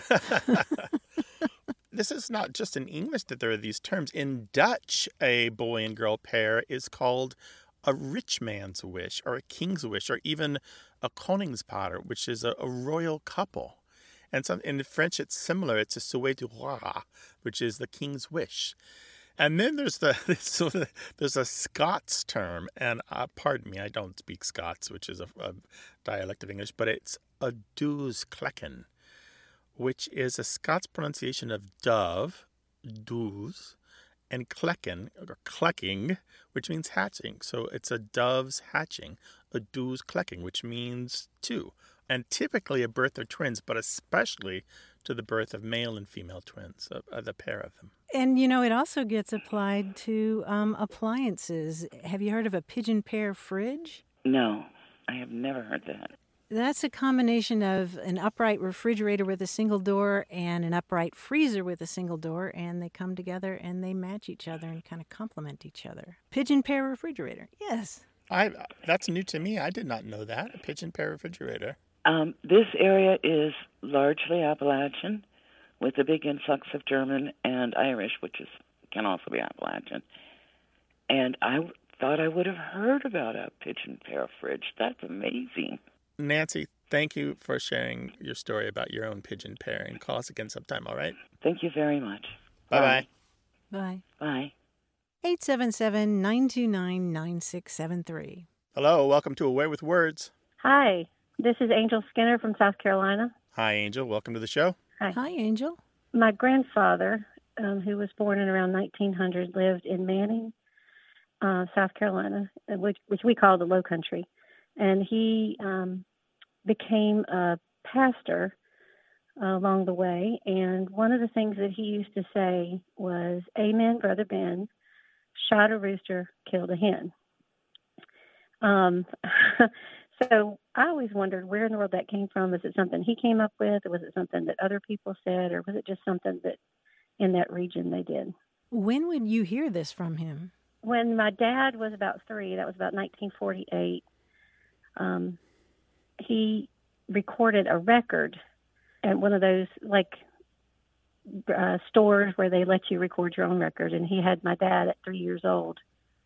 This is not just in English that there are these terms. In Dutch, a boy and girl pair is called a rich man's wish or a king's wish or even a koningspaar, which is a royal couple. And in French, it's similar. It's a souhait du roi, which is the king's wish. And then there's there's a Scots term, and pardon me, I don't speak Scots, which is a dialect of English, but it's a doos klekken, which is a Scots pronunciation of dove, doos, and klekken, or klekking, which means hatching. So it's a dove's hatching, a doos klekking, which means 2. And typically a birth of twins, but especially to the birth of male and female twins, the pair of them. And, it also gets applied to appliances. Have you heard of a pigeon pair fridge? No, I have never heard that. That's a combination of an upright refrigerator with a single door and an upright freezer with a single door, and they come together and they match each other and kind of complement each other. Pigeon pair refrigerator, yes. That's new to me. I did not know that, a pigeon pair refrigerator. This area is largely Appalachian, with a big influx of German and Irish, which can also be Appalachian. And I thought I would have heard about a pigeon pair fridge. That's amazing. Nancy, thank you for sharing your story about your own pigeon pair, and call us again sometime, all right? Thank you very much. Bye-bye. Bye. Bye. 877-929-9673. Hello, welcome to Away with Words. Hi, this is Angel Skinner from South Carolina. Hi, Angel. Welcome to the show. Hi. Hi, Angel. My grandfather, who was born in around 1900, lived in Manning, South Carolina, which we call the Low Country. And he became a pastor along the way. And one of the things that he used to say was, "Amen, Brother Ben, shot a rooster, killed a hen." So I always wondered where in the world that came from. Is it something he came up with, or was it something that other people said, or was it just something that in that region they did? When would you hear this from him? When my dad was about 3, that was about 1948, he recorded a record at one of those stores where they let you record your own record. And he had my dad at 3 years old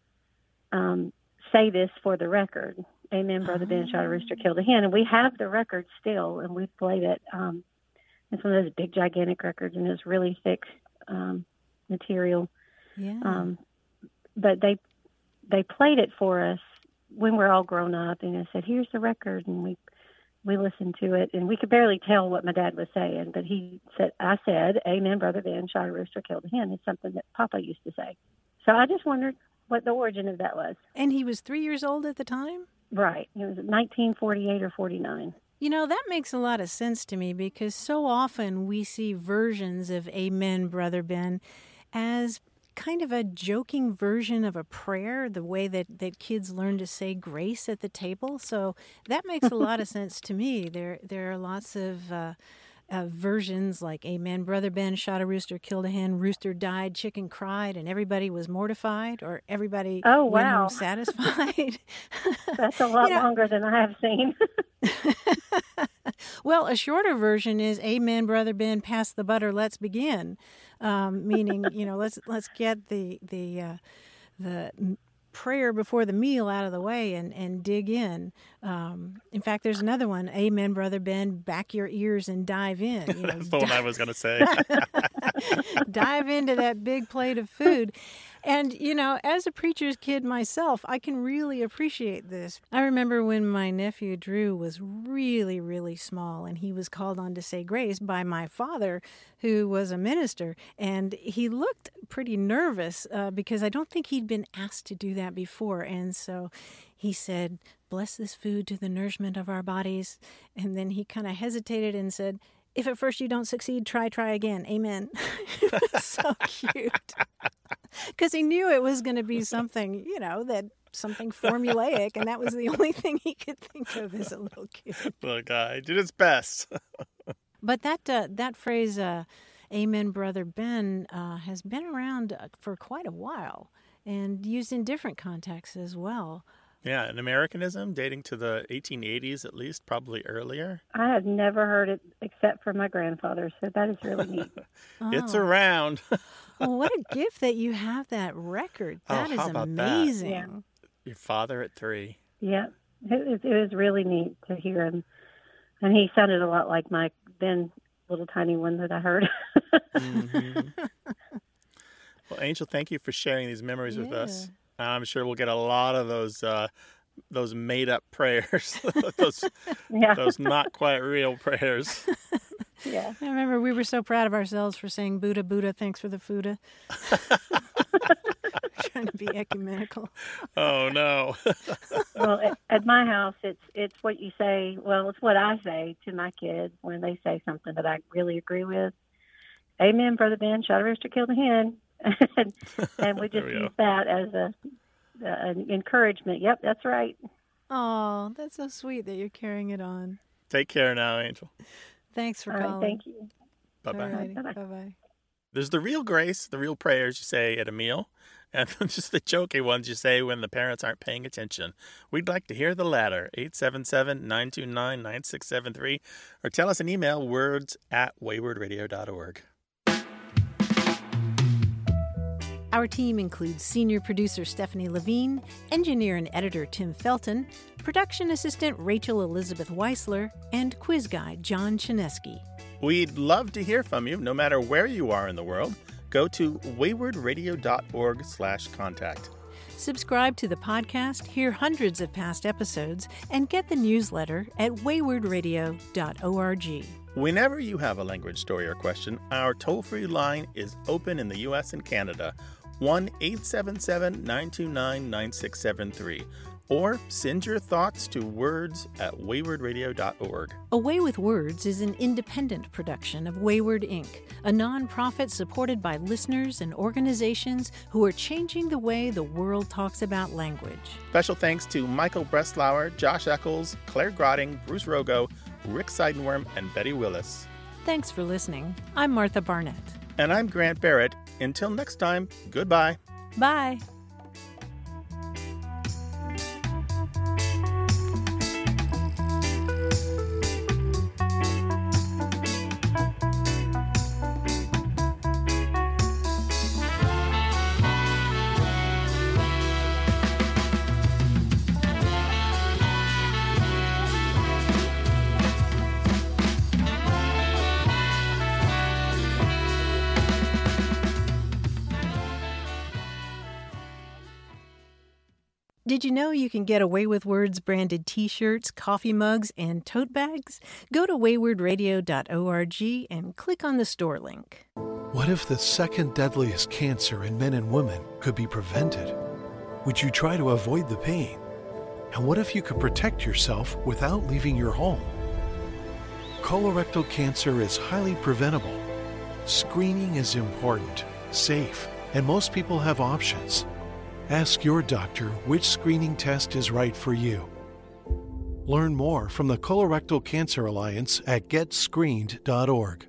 say this for the record. "Amen, Brother Ben, shot a rooster, killed a hen." And we have the record still, and we've played it. It's one of those big, gigantic records, and it's really thick material. Yeah. But they played it for us when we're all grown up, and I said, "Here's the record," and we listened to it, and we could barely tell what my dad was saying, but I said, "Amen, Brother Ben, shot a rooster, killed a hen." It's something that Papa used to say. So I just wondered what the origin of that was. And he was 3 years old at the time? Right. It was 1948 or 49. That makes a lot of sense to me, because so often we see versions of "Amen, Brother Ben" as kind of a joking version of a prayer, the way that kids learn to say grace at the table. So that makes a lot of sense to me. There are lots of versions like "Amen, Brother Ben, shot a rooster, killed a hen, rooster died, chicken cried, and everybody was mortified," or "everybody went home satisfied." That's a lot longer than I have seen. Well, a shorter version is "Amen, Brother Ben, pass the butter, let's begin," meaning let's get the prayer before the meal out of the way and dig in. In fact, there's another one, "Amen, Brother Ben, back your ears and dive in." That's the one I was going to say. Dive into that big plate of food. And, as a preacher's kid myself, I can really appreciate this. I remember when my nephew Drew was really, really small, and he was called on to say grace by my father, who was a minister. And he looked pretty nervous because I don't think he'd been asked to do that before. And so he said, "Bless this food to the nourishment of our bodies." And then he kind of hesitated and said, "If at first you don't succeed, try again. Amen." It was so cute. Because he knew it was going to be something, something formulaic, and that was the only thing he could think of as a little kid. Little guy did his best. But that phrase, "Amen, Brother Ben," has been around for quite a while and used in different contexts as well. Yeah, an Americanism dating to the 1880s at least, probably earlier. I have never heard it except from my grandfather, so that is really neat. It's around. Well, what a gift that you have that record. That is how about amazing. that? Your father at 3. Yeah, it was really neat to hear him. And he sounded a lot like my then little tiny one that I heard. Mm-hmm. Well, Angel, thank you for sharing these memories with us. I'm sure we'll get a lot of those made-up prayers, those not quite real prayers. Yeah. I remember we were so proud of ourselves for saying Buddha, Buddha, thanks for the Fuda. Trying to be ecumenical. Oh, no. Well, at my house, it's what you say. Well, it's what I say to my kids when they say something that I really agree with. Amen, Brother Ben. Shot a rooster, killed a hen. And we just use that as an encouragement. Yep, that's right. Oh, that's so sweet that you're carrying it on. Take care now, Angel. Thanks for calling. calling. Thank you. Bye-bye. Bye-bye. There's the real grace, the real prayers you say at a meal, and just the jokey ones you say when the parents aren't paying attention. We'd like to hear the latter, 877-929-9673, or tell us an email, words@waywardradio.org. Our team includes senior producer Stephanie Levine, engineer and editor Tim Felton, production assistant Rachel Elizabeth Weisler, and quiz guy John Chinesky. We'd love to hear from you, no matter where you are in the world. Go to waywardradio.org/contact. Subscribe to the podcast, hear hundreds of past episodes, and get the newsletter at waywardradio.org. Whenever you have a language story or question, our toll-free line is open in the U.S. and Canada, 1-877-929-9673. Or send your thoughts to words@waywardradio.org. A Way with Words is an independent production of Wayward Inc., a nonprofit supported by listeners and organizations who are changing the way the world talks about language. Special thanks to Michael Breslauer, Josh Eccles, Claire Grotting, Bruce Rogo, Rick Seidenworm, and Betty Willis. Thanks for listening. I'm Martha Barnett. And I'm Grant Barrett. Until next time, goodbye. Bye. Did you know you can get Away with Words branded t-shirts, coffee mugs, and tote bags? Go to waywardradio.org and click on the store link. What if the second deadliest cancer in men and women could be prevented? Would you try to avoid the pain? And what if you could protect yourself without leaving your home? Colorectal cancer is highly preventable. Screening is important, safe, and most people have options. Ask your doctor which screening test is right for you. Learn more from the Colorectal Cancer Alliance at getscreened.org.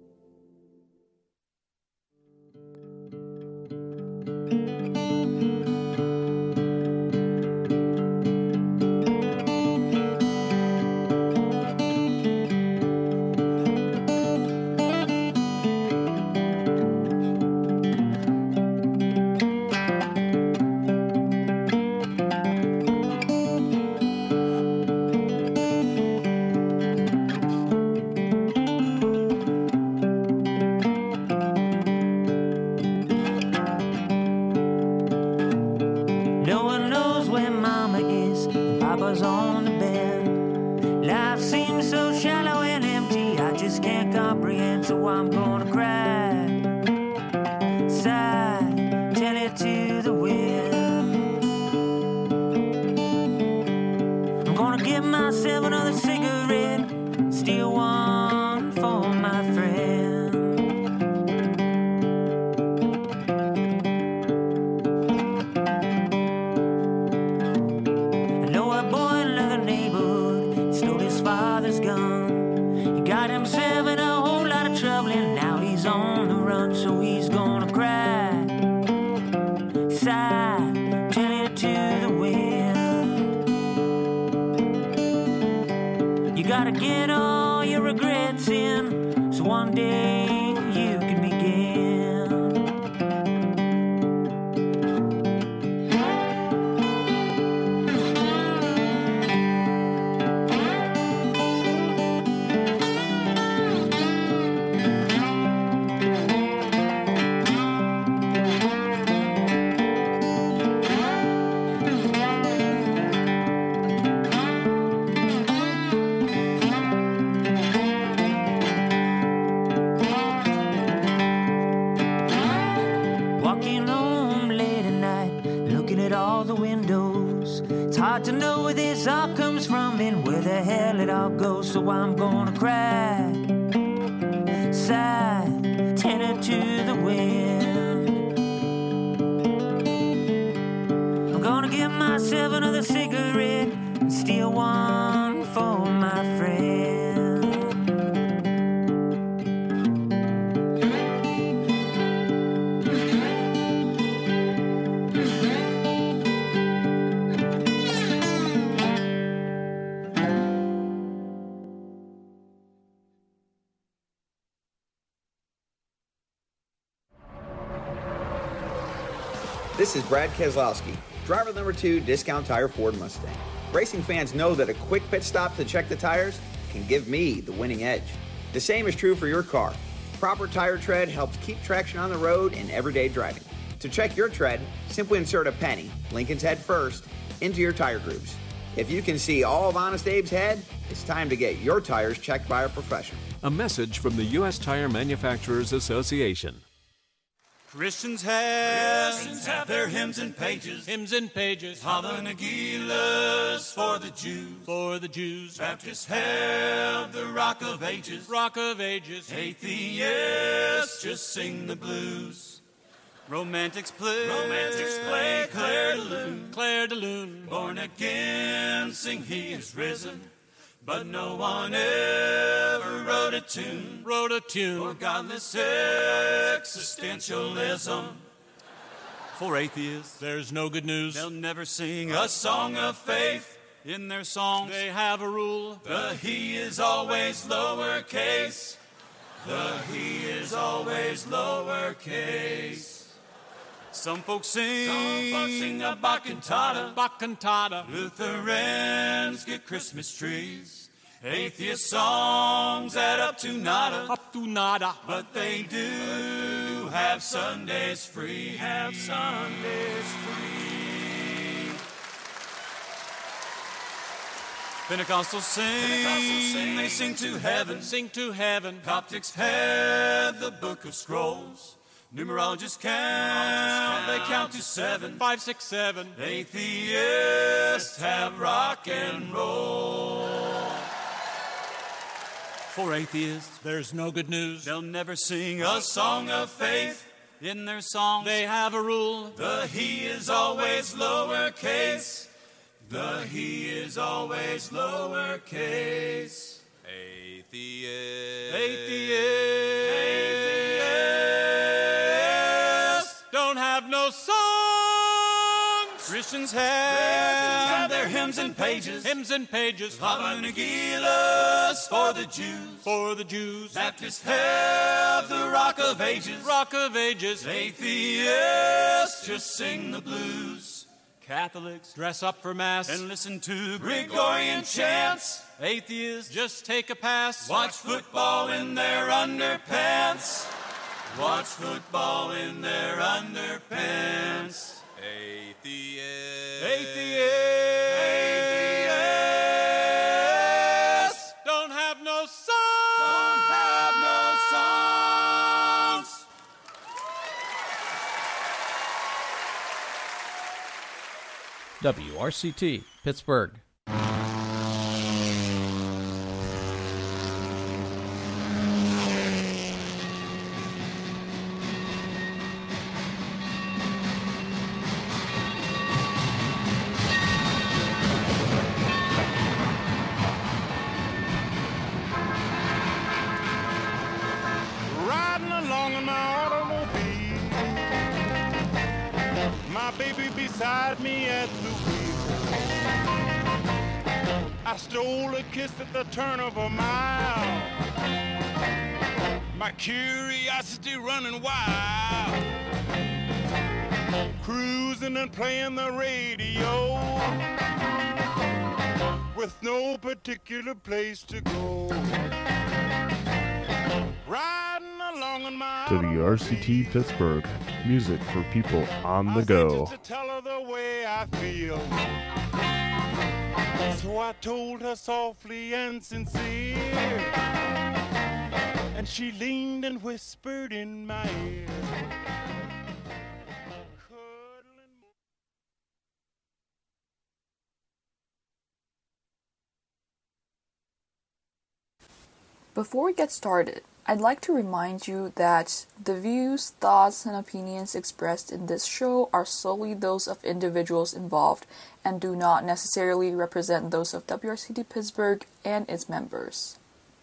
Father's gone. He got himself in a hole so he's gonna cry. Sigh, tell it to the wind. You gotta get all your regrets in, so one day you can begin. Hard to know where this all comes from and where the hell it all goes, so I'm gonna cry, sigh, tell it to the wind. I'm gonna give myself another cigarette and steal one for my friend. This is Brad Keselowski, driver number 2, Discount Tire Ford Mustang. Racing fans know that a quick pit stop to check the tires can give me the winning edge. The same is true for your car. Proper tire tread helps keep traction on the road in everyday driving. To check your tread, simply insert a penny, Lincoln's head first, into your tire grooves. If you can see all of Honest Abe's head, it's time to get your tires checked by a professional. A message from the U.S. Tire Manufacturers Association. Christians have their hymns and pages. Hava Nagilas for the Jews. Baptists have the Rock of Ages. Atheists just sing the blues. Romantics play Claire de Lune. Born again sing He is risen. But no one ever wrote a tune for godless existentialism. For atheists, there's no good news. They'll never sing a song of faith. In their songs, they have a rule. The He is always lowercase. The He is always lowercase. Some folks sing a Bach cantata. Lutherans get Christmas trees. Atheist songs add up to nada. But they do have Sundays free. Pentecostals sing, they sing to heaven. Coptics have the Book of Scrolls. Numerologists count, they count to 7. 5, 6, 7. Atheists have rock and roll. For atheists, there's no good news. They'll never sing a song of faith. In their songs, they have a rule. The He is always lowercase. The He is always lowercase. Atheists don't have no songs. Christians have their hymns and pages. Hava Nagilas for the Jews. Baptists have the Rock of Ages. Atheists just sing the blues. Catholics dress up for Mass and listen to Gregorian chants. Atheists just take a pass. Watch football in their underpants. Atheists don't have no songs. WRCT, Pittsburgh. Riding along in my automobile, my baby beside me at the wheel. I stole a kiss at the turn of a mile, my curiosity running wild, cruising and playing the radio with no particular place to go. Riding along in my WRCT Pittsburgh, music for people on the go. to tell her the way I feel. So I told her softly and sincere, and she leaned and whispered in my ear. Before we get started, I'd like to remind you that the views, thoughts, and opinions expressed in this show are solely those of individuals involved and do not necessarily represent those of WRCT Pittsburgh and its members.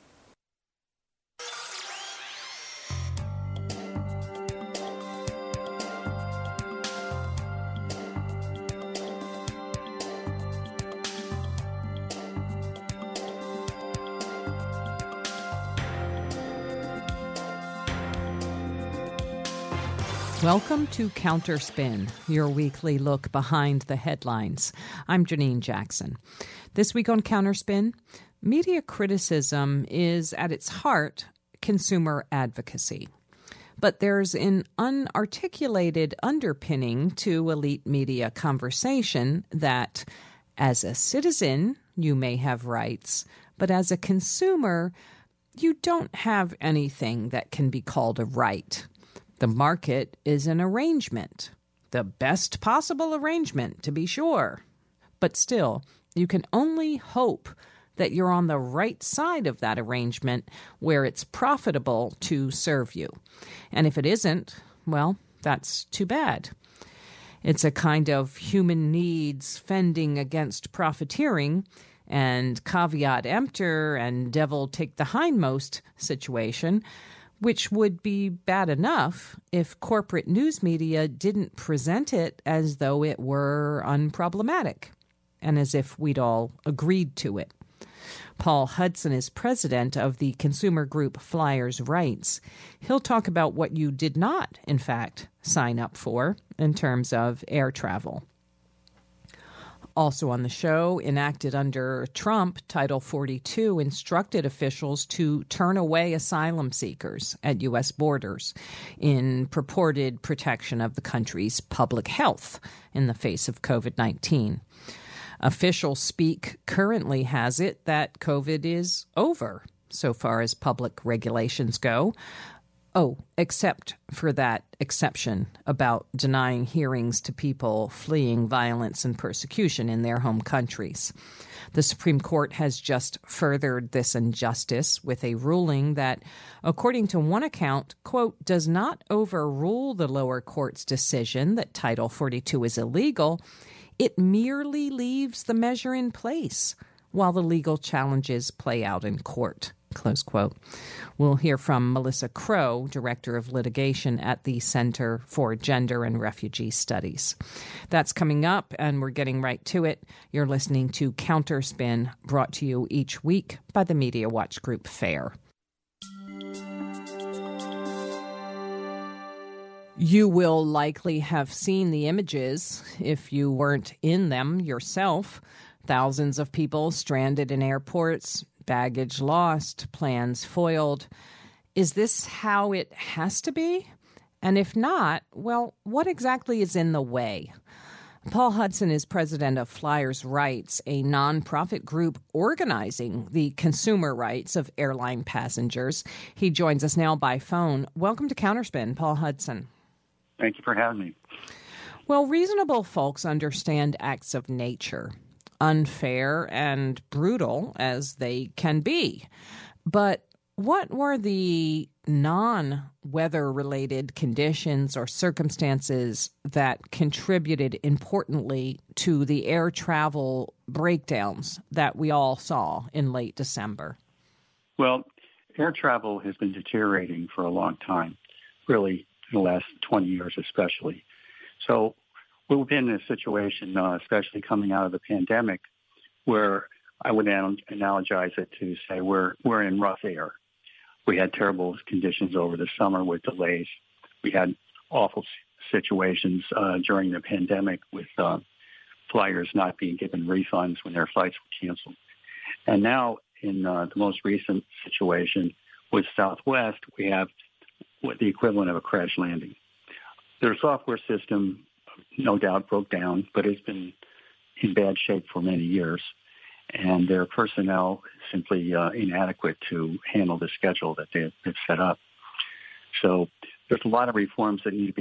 Welcome to Counterspin, your weekly look behind the headlines. I'm Janine Jackson. This week on Counterspin, media criticism is at its heart consumer advocacy. But there's an unarticulated underpinning to elite media conversation that, as a citizen, you may have rights, but as a consumer, you don't have anything that can be called a right. The market is an arrangement, the best possible arrangement, to be sure. But still, you can only hope that you're on the right side of that arrangement where it's profitable to serve you. And if it isn't, well, that's too bad. It's a kind of human needs fending against profiteering and caveat emptor and devil take the hindmost situation, which would be bad enough if corporate news media didn't present it as though it were unproblematic and as if we'd all agreed to it. Paul Hudson is president of the consumer group Flyers Rights. He'll talk about what you did not, in fact, sign up for in terms of air travel. Also on the show, enacted under Trump, Title 42 instructed officials to turn away asylum seekers at U.S. borders in purported protection of the country's public health in the face of COVID-19. Official speak currently has it that COVID is over, so far as public regulations go. Oh, except for that exception about denying hearings to people fleeing violence and persecution in their home countries. The Supreme Court has just furthered this injustice with a ruling that, according to one account, quote, does not overrule the lower court's decision that Title 42 is illegal. It merely leaves the measure in place while the legal challenges play out in court. Close quote. We'll hear from Melissa Crow, Director of Litigation at the Center for Gender and Refugee Studies. That's coming up, and we're getting right to it. You're listening to Counterspin, brought to you each week by the Media Watch Group FAIR. You will likely have seen the images if you weren't in them yourself. Thousands of people stranded in airports, baggage lost, plans foiled. Is this how it has to be? And if not, well, what exactly is in the way? Paul Hudson is president of Flyers Rights, a nonprofit group organizing the consumer rights of airline passengers. He joins us now by phone. Welcome to Counterspin, Paul Hudson. Thank you for having me. Well, reasonable folks understand acts of nature, unfair and brutal as they can be. But what were the non-weather-related conditions or circumstances that contributed importantly to the air travel breakdowns that we all saw in late December? Well, air travel has been deteriorating for a long time, really in the last 20 years especially. So we've been in a situation, especially coming out of the pandemic, where I would analogize it to say we're in rough air. We had terrible conditions over the summer with delays. We had awful situations during the pandemic with flyers not being given refunds when their flights were canceled. And now in the most recent situation with Southwest, we have what the equivalent of a crash landing. Their software system, no doubt, broke down, but it's been in bad shape for many years. And their personnel is simply inadequate to handle the schedule that they've set up. So there's a lot of reforms that need to be